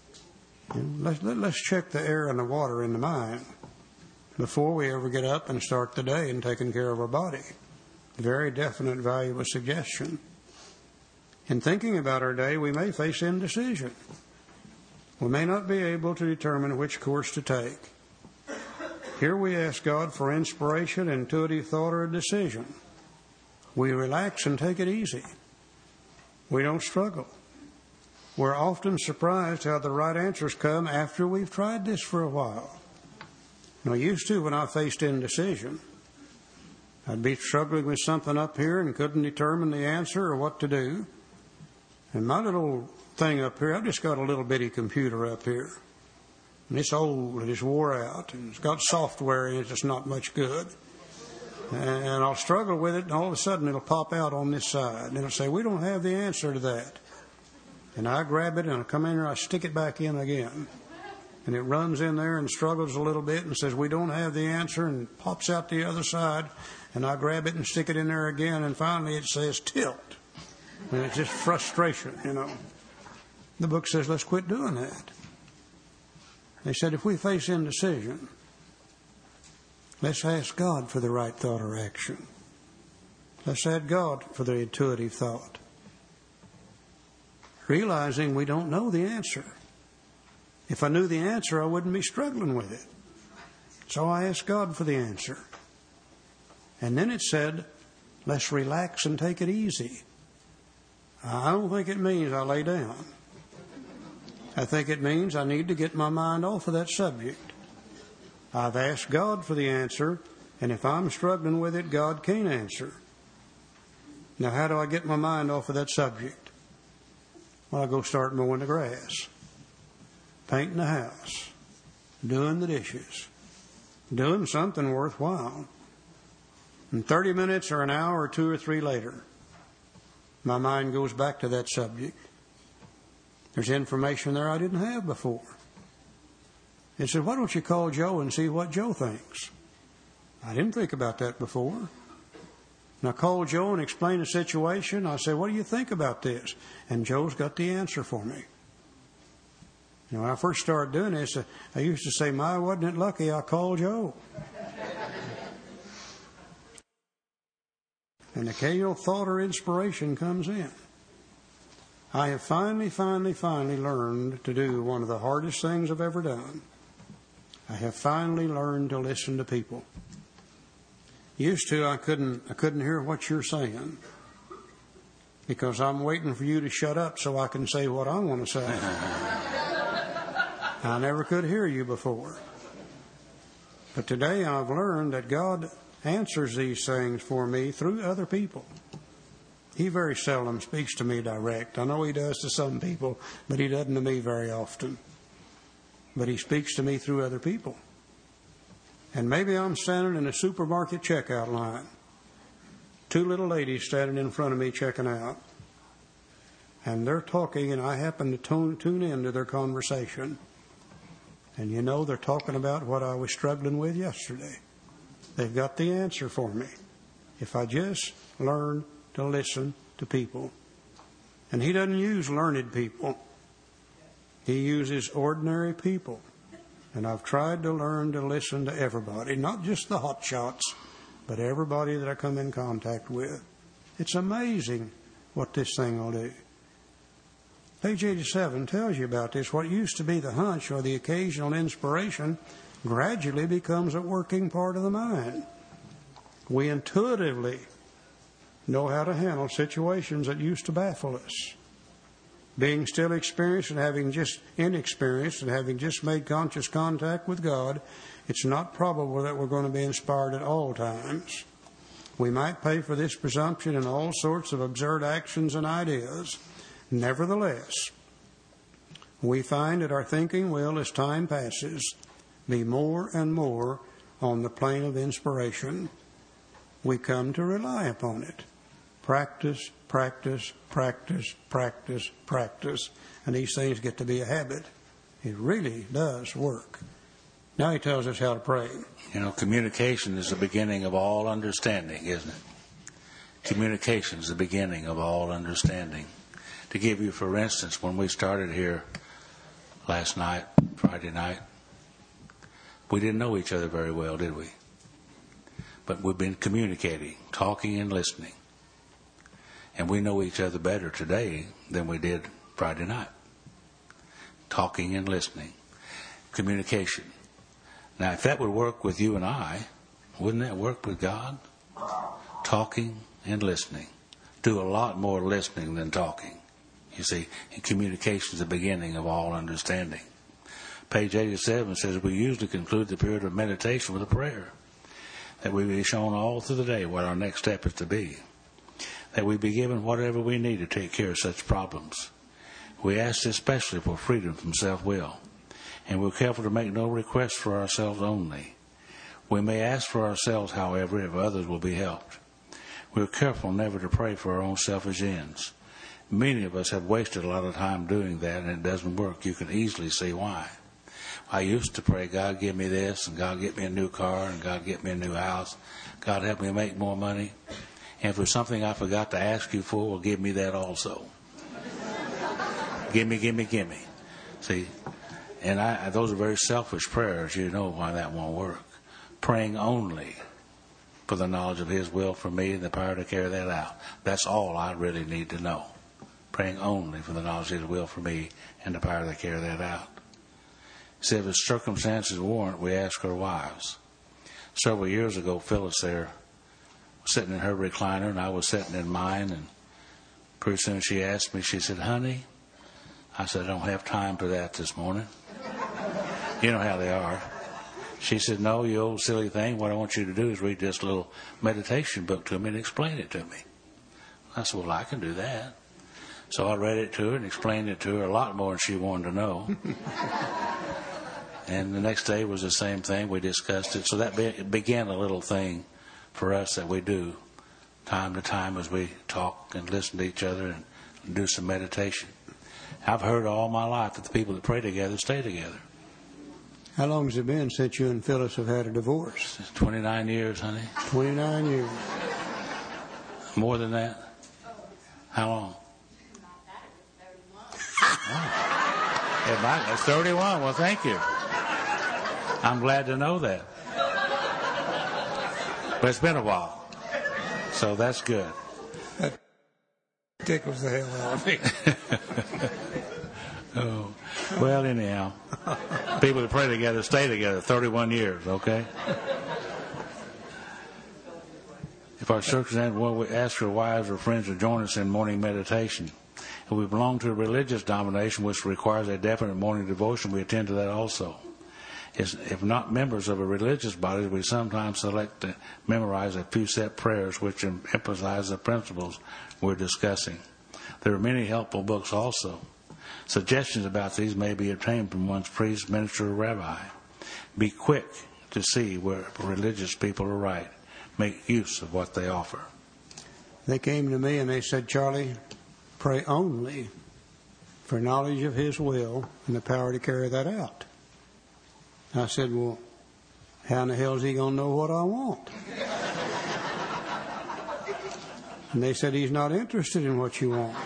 Let's check the air and the water in the mind before we ever get up and start the day and taking care of our body. Very definite, valuable suggestion. In thinking about our day, we may face indecision. We may not be able to determine which course to take. Here we ask God for inspiration, intuitive thought, or a decision. We relax and take it easy. We don't struggle. We're often surprised how the right answers come after we've tried this for a while. Now, used to, when I faced indecision, I'd be struggling with something up here and couldn't determine the answer or what to do. And my little thing up here, I've just got a little bitty computer up here. And it's old and it's wore out and it's got software in it that's not much good. And I'll struggle with it, and all of a sudden it'll pop out on this side. And it'll say, we don't have the answer to that. And I grab it and I come in here, I stick it back in again. And it runs in there and struggles a little bit and says, we don't have the answer, and pops out the other side. And I grab it and stick it in there again, and finally it says tilt. And it's just frustration, you know. The book says, let's quit doing that. They said, if we face indecision, let's ask God for the right thought or action. Let's ask God for the intuitive thought. Realizing we don't know the answer. If I knew the answer, I wouldn't be struggling with it. So I asked God for the answer. And then it said, let's relax and take it easy. I don't think it means I lay down. I think it means I need to get my mind off of that subject. I've asked God for the answer, and if I'm struggling with it, God can't answer. Now, how do I get my mind off of that subject? Well, I go start mowing the grass, painting the house, doing the dishes, doing something worthwhile. And 30 minutes or an hour or 2 or 3 later, my mind goes back to that subject. There's information there I didn't have before. It said, why don't you call Joe and see what Joe thinks? I didn't think about that before. And I called Joe and explained the situation. I said, what do you think about this? And Joe's got the answer for me. You know, when I first started doing this, I used to say, my, wasn't it lucky I called Joe? An occasional thought or inspiration comes in. I have finally learned to do one of the hardest things I've ever done. I have finally learned to listen to people. Used to, I couldn't hear what you're saying because I'm waiting for you to shut up so I can say what I want to say. I never could hear you before. But today I've learned that God answers these things for me through other people. He very seldom speaks to me direct. I know he does to some people, but he doesn't to me very often. But he speaks to me through other people. And maybe I'm standing in a supermarket checkout line. 2 little ladies standing in front of me checking out. And they're talking, and I happen to tune into their conversation. And you know, they're talking about what I was struggling with yesterday. They've got the answer for me. If I just learn to listen to people. And he doesn't use learned people. He uses ordinary people. And I've tried to learn to listen to everybody, not just the hot shots, but everybody that I come in contact with. It's amazing what this thing will do. Page 87 tells you about this. What used to be the hunch or the occasional inspiration gradually becomes a working part of the mind. We intuitively know how to handle situations that used to baffle us. Being still experienced and having just inexperienced and having just made conscious contact with God, it's not probable that we're going to be inspired at all times. We might pay for this presumption in all sorts of absurd actions and ideas. Nevertheless, we find that our thinking will, as time passes, be more and more on the plane of inspiration. We come to rely upon it. Practice, practice, practice, practice, practice. And these things get to be a habit. It really does work. Now he tells us how to pray. You know, communication is the beginning of all understanding, isn't it? Communication is the beginning of all understanding. To give you, for instance, when we started here last night, Friday night, we didn't know each other very well, did we? But we've been communicating, talking and listening. And we know each other better today than we did Friday night. Talking and listening. Communication. Now, if that would work with you and I, wouldn't that work with God? Talking and listening. Do a lot more listening than talking. You see, and communication is the beginning of all understanding. Page 87 says we usually conclude the period of meditation with a prayer. That we be shown all through the day what our next step is to be. That we be given whatever we need to take care of such problems. We ask especially for freedom from self-will. And we're careful to make no requests for ourselves only. We may ask for ourselves, however, if others will be helped. We're careful never to pray for our own selfish ends. Many of us have wasted a lot of time doing that, and it doesn't work. You can easily see why. I used to pray, God give me this, and God get me a new car, and God get me a new house. God help me make more money. And if there's something I forgot to ask you for, well, give me that also. Gimme. See, And those are very selfish prayers. You know why that won't work. Praying only for the knowledge of His will for me and the power to carry that out. That's all I really need to know. Praying only for the knowledge of His will for me and the power to carry that out. He said, if circumstances warrant, we ask our wives. Several years ago, Phyllis there was sitting in her recliner, and I was sitting in mine, and pretty soon she asked me, she said, honey, I said, I don't have time for that this morning. You know how they are. She said, no, you old silly thing. What I want you to do is read this little meditation book to me and explain it to me. I said, well, I can do that. So I read it to her and explained it to her a lot more than she wanted to know. And the next day was the same thing. We discussed it. So that began a little thing for us that we do time to time as we talk and listen to each other and do some meditation. I've heard all my life that the people that pray together stay together. How long has it been since you and Phyllis have had a divorce? It's 29 years, honey. 29 years. More than that? How long? Oh. It's 31. Well, thank you. I'm glad to know that. But it's been a while. So that's good. That tickles the hell out of me. Oh. Well, anyhow, people that pray together stay together 31 years, okay? If our circumstances, well, we ask our wives or friends to join us in morning meditation. If we belong to a religious denomination which requires a definite morning devotion, we attend to that also. If not members of a religious body, we sometimes select to memorize a few set prayers which emphasize the principles we're discussing. There are many helpful books also. Suggestions about these may be obtained from one's priest, minister, or rabbi. Be quick to see where religious people are right. Make use of what they offer. They came to me and they said, Charlie, pray only for knowledge of His will and the power to carry that out. I said, well, how in the hell is He going to know what I want? And they said, He's not interested in what you want.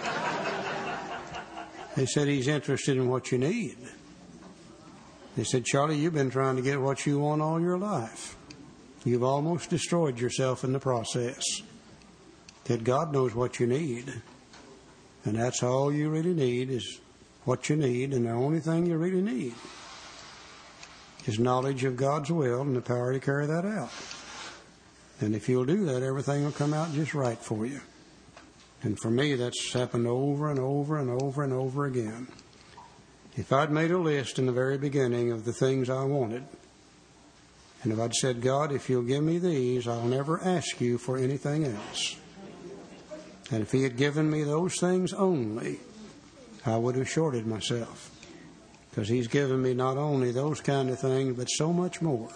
They said, He's interested in what you need. They said, Charlie, you've been trying to get what you want all your life. You've almost destroyed yourself in the process. That God knows what you need. And that's all you really need is what you need. And the only thing you really need is knowledge of God's will and the power to carry that out. And if you'll do that, everything will come out just right for you. And for me, that's happened over and over and over and over again. If I'd made a list in the very beginning of the things I wanted, and if I'd said, God, if you'll give me these, I'll never ask you for anything else. And if He had given me those things only, I would have shorted myself. Because He's given me not only those kind of things, but so much more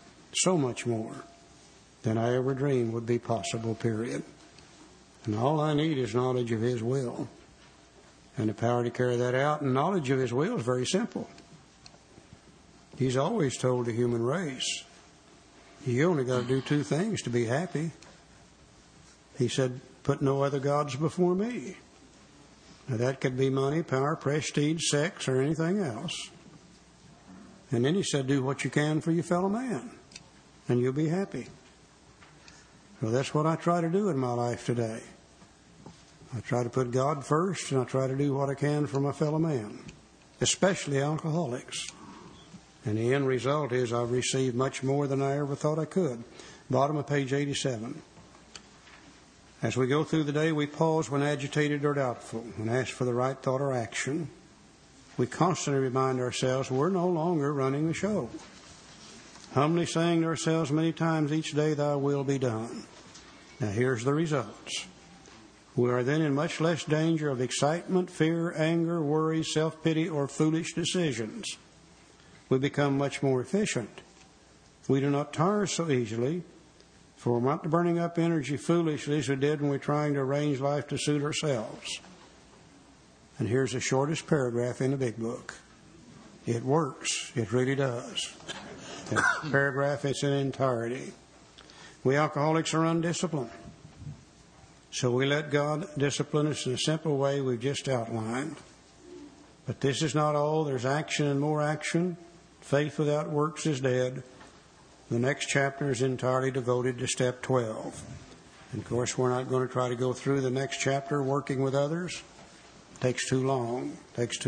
than I ever dreamed would be possible, period. And all I need is knowledge of His will and the power to carry that out. And knowledge of His will is very simple. He's always told the human race, you only got to do two things to be happy. He said, put no other gods before me. Now that could be money, power, prestige, sex, or anything else. And then He said, do what you can for your fellow man, and you'll be happy. Well, that's what I try to do in my life today. I try to put God first, and I try to do what I can for my fellow man, especially alcoholics. And the end result is I've received much more than I ever thought I could. Bottom of page 87. As we go through the day, we pause when agitated or doubtful and ask for the right thought or action. We constantly remind ourselves we're no longer running the show. Humbly saying to ourselves many times each day, Thy will be done. Now here's the results. We are then in much less danger of excitement, fear, anger, worry, self-pity, or foolish decisions. We become much more efficient. We do not tire so easily, for we're not burning up energy foolishly as we did when we're trying to arrange life to suit ourselves. And here's the shortest paragraph in the big book. It works. It really does. The paragraph is in entirety. We alcoholics are undisciplined. So we let God discipline us in a simple way we've just outlined. But this is not all. There's action and more action. Faith without works is dead. The next chapter is entirely devoted to step 12. And of course, we're not going to try to go through the next chapter, working with others. It takes too long.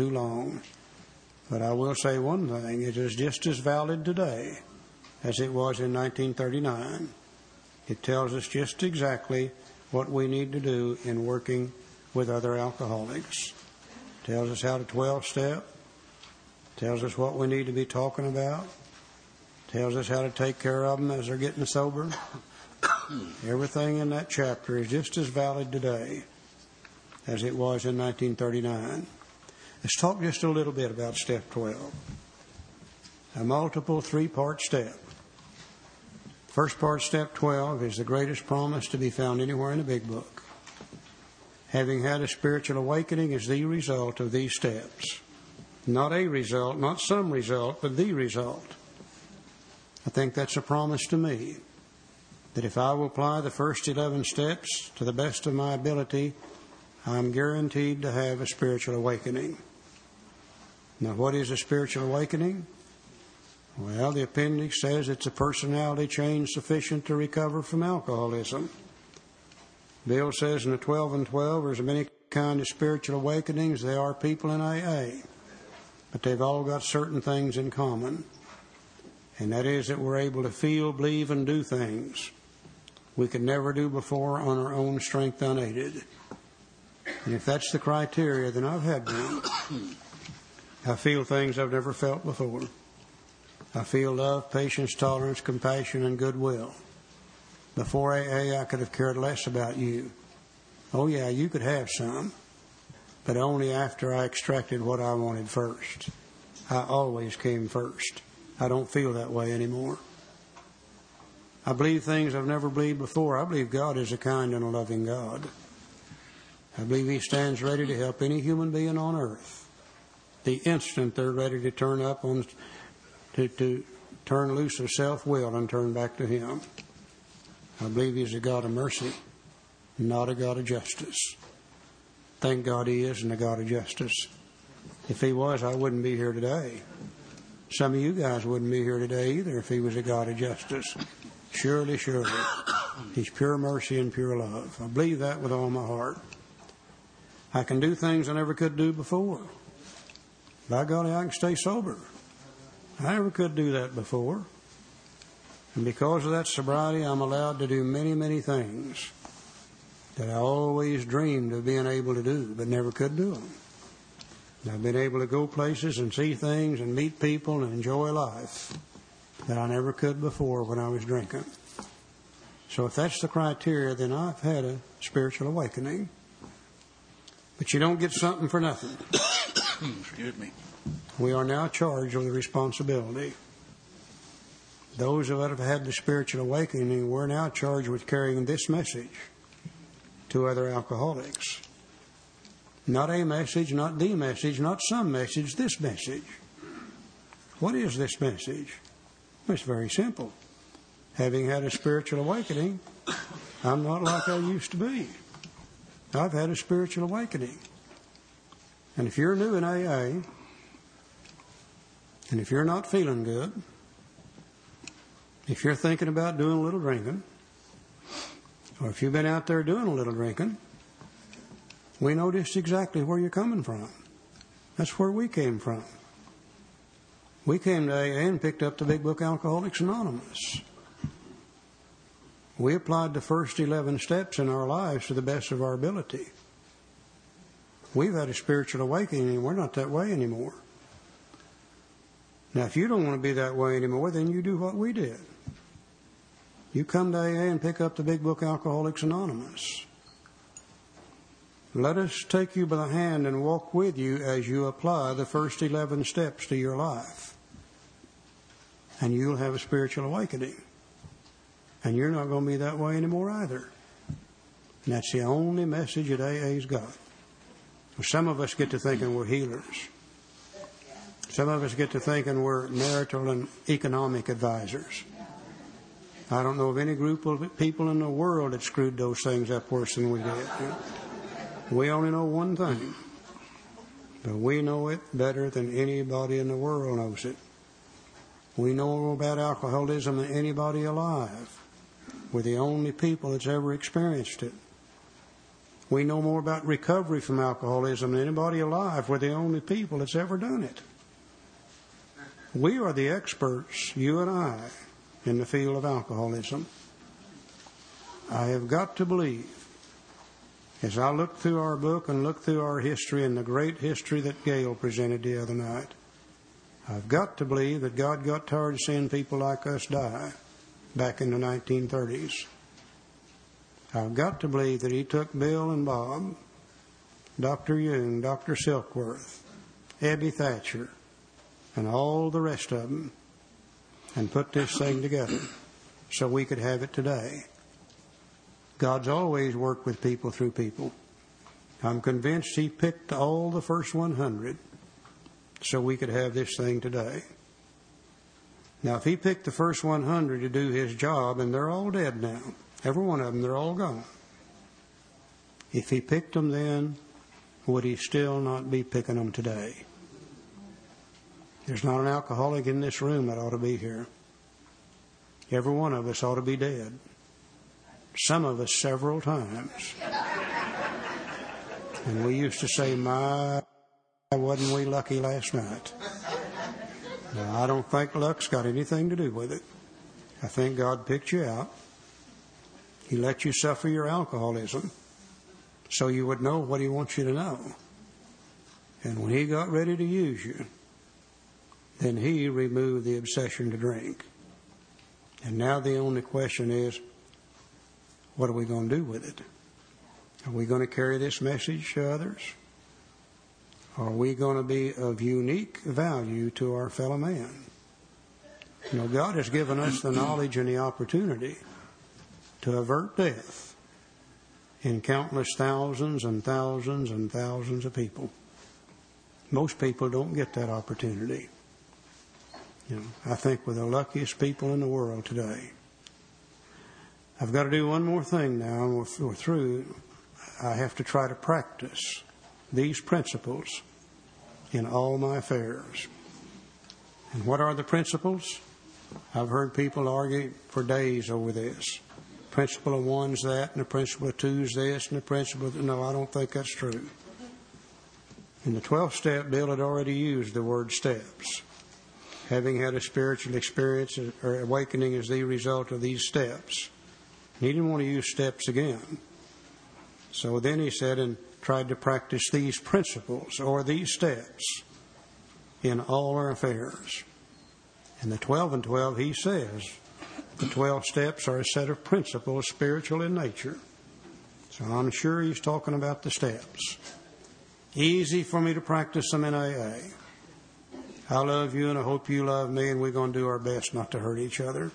But I will say one thing. It is just as valid today as it was in 1939. It tells us just exactly what we need to do in working with other alcoholics. It tells us how to 12-step. Tells us what we need to be talking about. Tells us how to take care of them as they're getting sober. Everything in that chapter is just as valid today as it was in 1939. Let's talk just a little bit about step 12. A multiple 3-part step. First part, step 12, is the greatest promise to be found anywhere in the Big Book. Having had a spiritual awakening is the result of these steps. Not a result, not some result, but the result. I think that's a promise to me, that if I will apply the first 11 steps to the best of my ability, I'm guaranteed to have a spiritual awakening. Now, what is a spiritual awakening? Well, the appendix says it's a personality change sufficient to recover from alcoholism. Bill says in the 12 and 12, there's many kinds of spiritual awakenings. There are people in AA, but they've all got certain things in common. And that is that we're able to feel, believe, and do things we could never do before on our own strength unaided. And if that's the criteria, then I've had one. I feel things I've never felt before. I feel love, patience, tolerance, compassion, and goodwill. Before AA, I could have cared less about you. Oh yeah, you could have some, but only after I extracted what I wanted first. I always came first. I don't feel that way anymore. I believe things I've never believed before. I believe God is a kind and a loving God. I believe He stands ready to help any human being on earth the instant they're ready to turn up on, to turn loose of self-will and turn back to Him. I believe He's a God of mercy, not a God of justice. Thank God He isn't a God of justice. If He was, I wouldn't be here today. Some of you guys wouldn't be here today either if He was a God of justice. Surely, surely. He's pure mercy and pure love. I believe that with all my heart. I can do things I never could do before. By golly, I can stay sober. I never could do that before. And because of that sobriety, I'm allowed to do many, many things that I always dreamed of being able to do, but never could do them. And I've been able to go places and see things and meet people and enjoy life that I never could before when I was drinking. So if that's the criteria, then I've had a spiritual awakening. But you don't get something for nothing. Excuse me. We are now charged with a responsibility. Those of us that have had the spiritual awakening, we're now charged with carrying this message to other alcoholics. Not a message, not the message, not some message, this message. What is this message? It's very simple. Having had a spiritual awakening, I'm not like I used to be. I've had a spiritual awakening. And if you're new in AA, and if you're not feeling good, if you're thinking about doing a little drinking, or if you've been out there doing a little drinking, we know just exactly where you're coming from. That's where we came from. We came to AA and picked up the Big Book Alcoholics Anonymous. We applied the first 11 steps in our lives to the best of our ability. We've had a spiritual awakening, and we're not that way anymore. Now, if you don't want to be that way anymore, then you do what we did. You come to AA and pick up the Big Book Alcoholics Anonymous. Let us take you by the hand and walk with you as you apply the first 11 steps to your life. And you'll have a spiritual awakening. And you're not going to be that way anymore either. And that's the only message that AA's got. Some of us get to thinking we're healers. Some of us get to thinking we're marital and economic advisors. I don't know of any group of people in the world that screwed those things up worse than we did. We only know one thing. But we know it better than anybody in the world knows it. We know more about alcoholism than anybody alive. We're the only people that's ever experienced it. We know more about recovery from alcoholism than anybody alive. We're the only people that's ever done it. We are the experts, you and I, in the field of alcoholism. I have got to believe, as I look through our book and look through our history and the great history that Gail presented the other night, I've got to believe that God got tired of seeing people like us die back in the 1930s. I've got to believe that He took Bill and Bob, Dr. Young, Dr. Silkworth, Ebby Thatcher, and all the rest of them, and put this thing together so we could have it today. God's always worked with people through people. I'm convinced He picked all the first 100 so we could have this thing today. Now, if He picked the first 100 to do His job, and they're all dead now, every one of them, they're all gone. If He picked them then, would He still not be picking them today? There's not an alcoholic in this room that ought to be here. Every one of us ought to be dead. Some of us several times. And we used to say, my, wasn't we lucky last night? Now, I don't think luck's got anything to do with it. I think God picked you out. He let you suffer your alcoholism so you would know what He wants you to know. And when He got ready to use you, then He removed the obsession to drink. And now the only question is, what are we going to do with it? Are we going to carry this message to others? Are we going to be of unique value to our fellow man? You know, God has given us the knowledge and the opportunity to avert death in countless thousands and thousands and thousands of people. Most people don't get that opportunity. You know, I think we're the luckiest people in the world today. I've got to do one more thing now, and we're through. I have to try to practice these principles in all my affairs. And what are the principles? I've heard people argue for days over this. Principle of one's that, and the principle of two's this, and the principle of... No, I don't think that's true. In the 12th step, Bill had already used the word steps. Having had a spiritual experience or awakening as the result of these steps. He didn't want to use steps again. So then he said, and tried to practice these principles or these steps in all our affairs. In the 12 and 12, he says, the 12 steps are a set of principles, spiritual in nature. So I'm sure he's talking about the steps. Easy for me to practice them in AA. I love you and I hope you love me, and we're going to do our best not to hurt each other.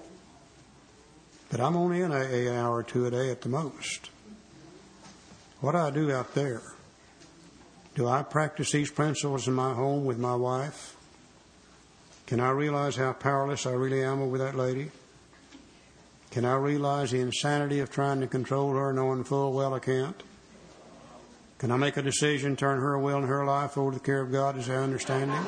But I'm only in AA an hour or two a day at the most. What do I do out there? Do I practice these principles in my home with my wife? Can I realize how powerless I really am over that lady? Can I realize the insanity of trying to control her knowing full well I can't? Can I make a decision, turn her will and her life over to the care of God as I understand Him?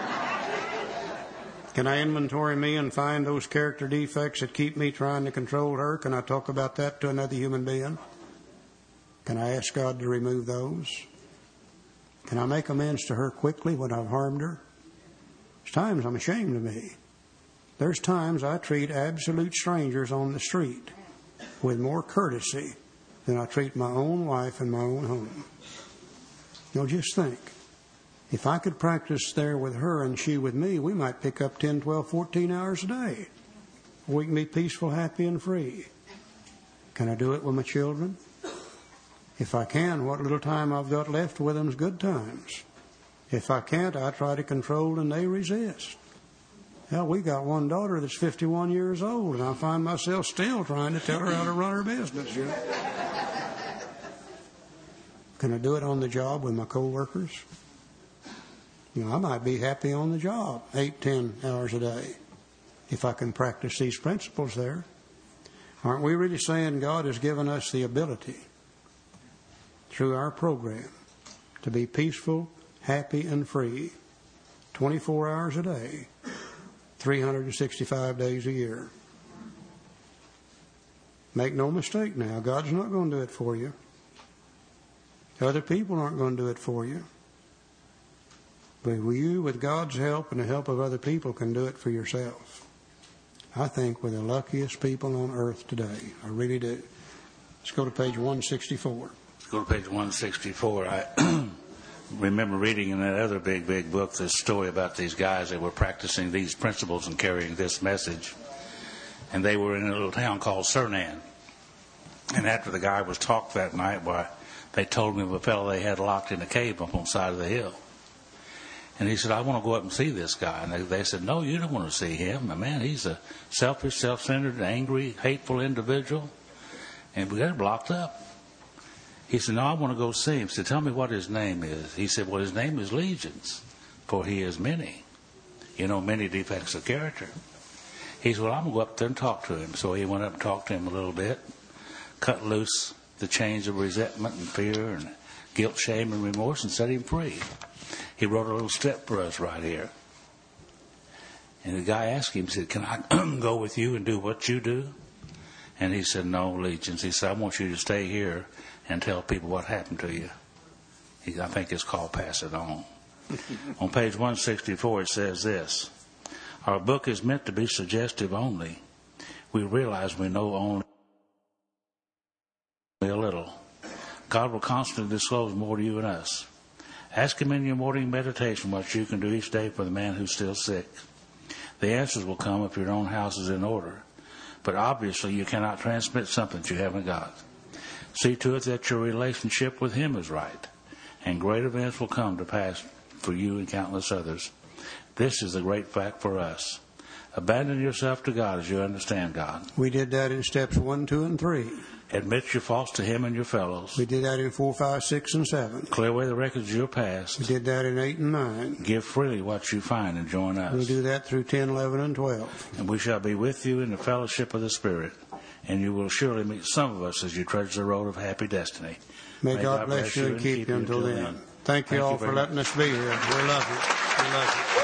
Can I inventory me and find those character defects that keep me trying to control her? Can I talk about that to another human being? Can I ask God to remove those? Can I make amends to her quickly when I've harmed her? There's times I'm ashamed of me. There's times I treat absolute strangers on the street with more courtesy than I treat my own wife in my own home. You know, just think. If I could practice there with her and she with me, we might pick up 10, 12, 14 hours a day. We can be peaceful, happy, and free. Can I do it with my children? If I can, what little time I've got left with them is good times. If I can't, I try to control and they resist. Hell, we got one daughter that's 51 years old, and I find myself still trying to tell her how to run her business. You know? Can I do it on the job with my co-workers? You know, I might be happy on the job 8, 10 hours a day if I can practice these principles there. Aren't we really saying God has given us the ability through our program to be peaceful, happy and free, 24 hours a day, 365 days a year. Make no mistake now, God's not going to do it for you. Other people aren't going to do it for you. But you, with God's help and the help of other people, can do it for yourself. I think we're the luckiest people on earth today. I really do. Let's go to page 164. Let's go to page 164. I remember reading in that other big book this story about these guys that were practicing these principles and carrying this message. And they were in a little town called Cernan. And after the guy was talked that night, they told me of a fellow they had locked in a cave up on the side of the hill. And he said, I want to go up and see this guy. And they said, no, you don't want to see him. Man, he's a selfish, self-centered, angry, hateful individual. And we got him locked up. He said, no, I want to go see him. He said, tell me what his name is. He said, well, his name is Legions, for he is many. Many defects of character. He said, well, I'm going to go up there and talk to him. So he went up and talked to him a little bit, cut loose the chains of resentment and fear and guilt, shame, and remorse, and set him free. He wrote a little step for us right here. And the guy asked him, he said, can I go with you and do what you do? And he said, no, Legions. He said, I want you to stay here and tell people what happened to you. I think it's called Pass It On. On page 164, it says this. Our book is meant to be suggestive only. We realize we know only a little. God will constantly disclose more to you and us. Ask him in your morning meditation what you can do each day for the man who's still sick. The answers will come if your own house is in order. But obviously you cannot transmit something that you haven't got. See to it that your relationship with him is right. And great events will come to pass for you and countless others. This is the great fact for us. Abandon yourself to God as you understand God. We did that in steps 1, 2, and 3. Admit your faults to him and your fellows. We did that in 4, 5, 6, and 7. Clear away the records of your past. We did that in 8 and 9. Give freely what you find and join us. We do that through 10, 11, and 12. And we shall be with you in the fellowship of the Spirit. And you will surely meet some of us as you trudge the road of happy destiny. May God bless you and keep you until then. Thank you all for letting us be here. We love you. We love you.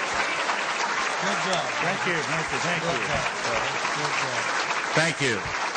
Thank you. Good job. Thank you.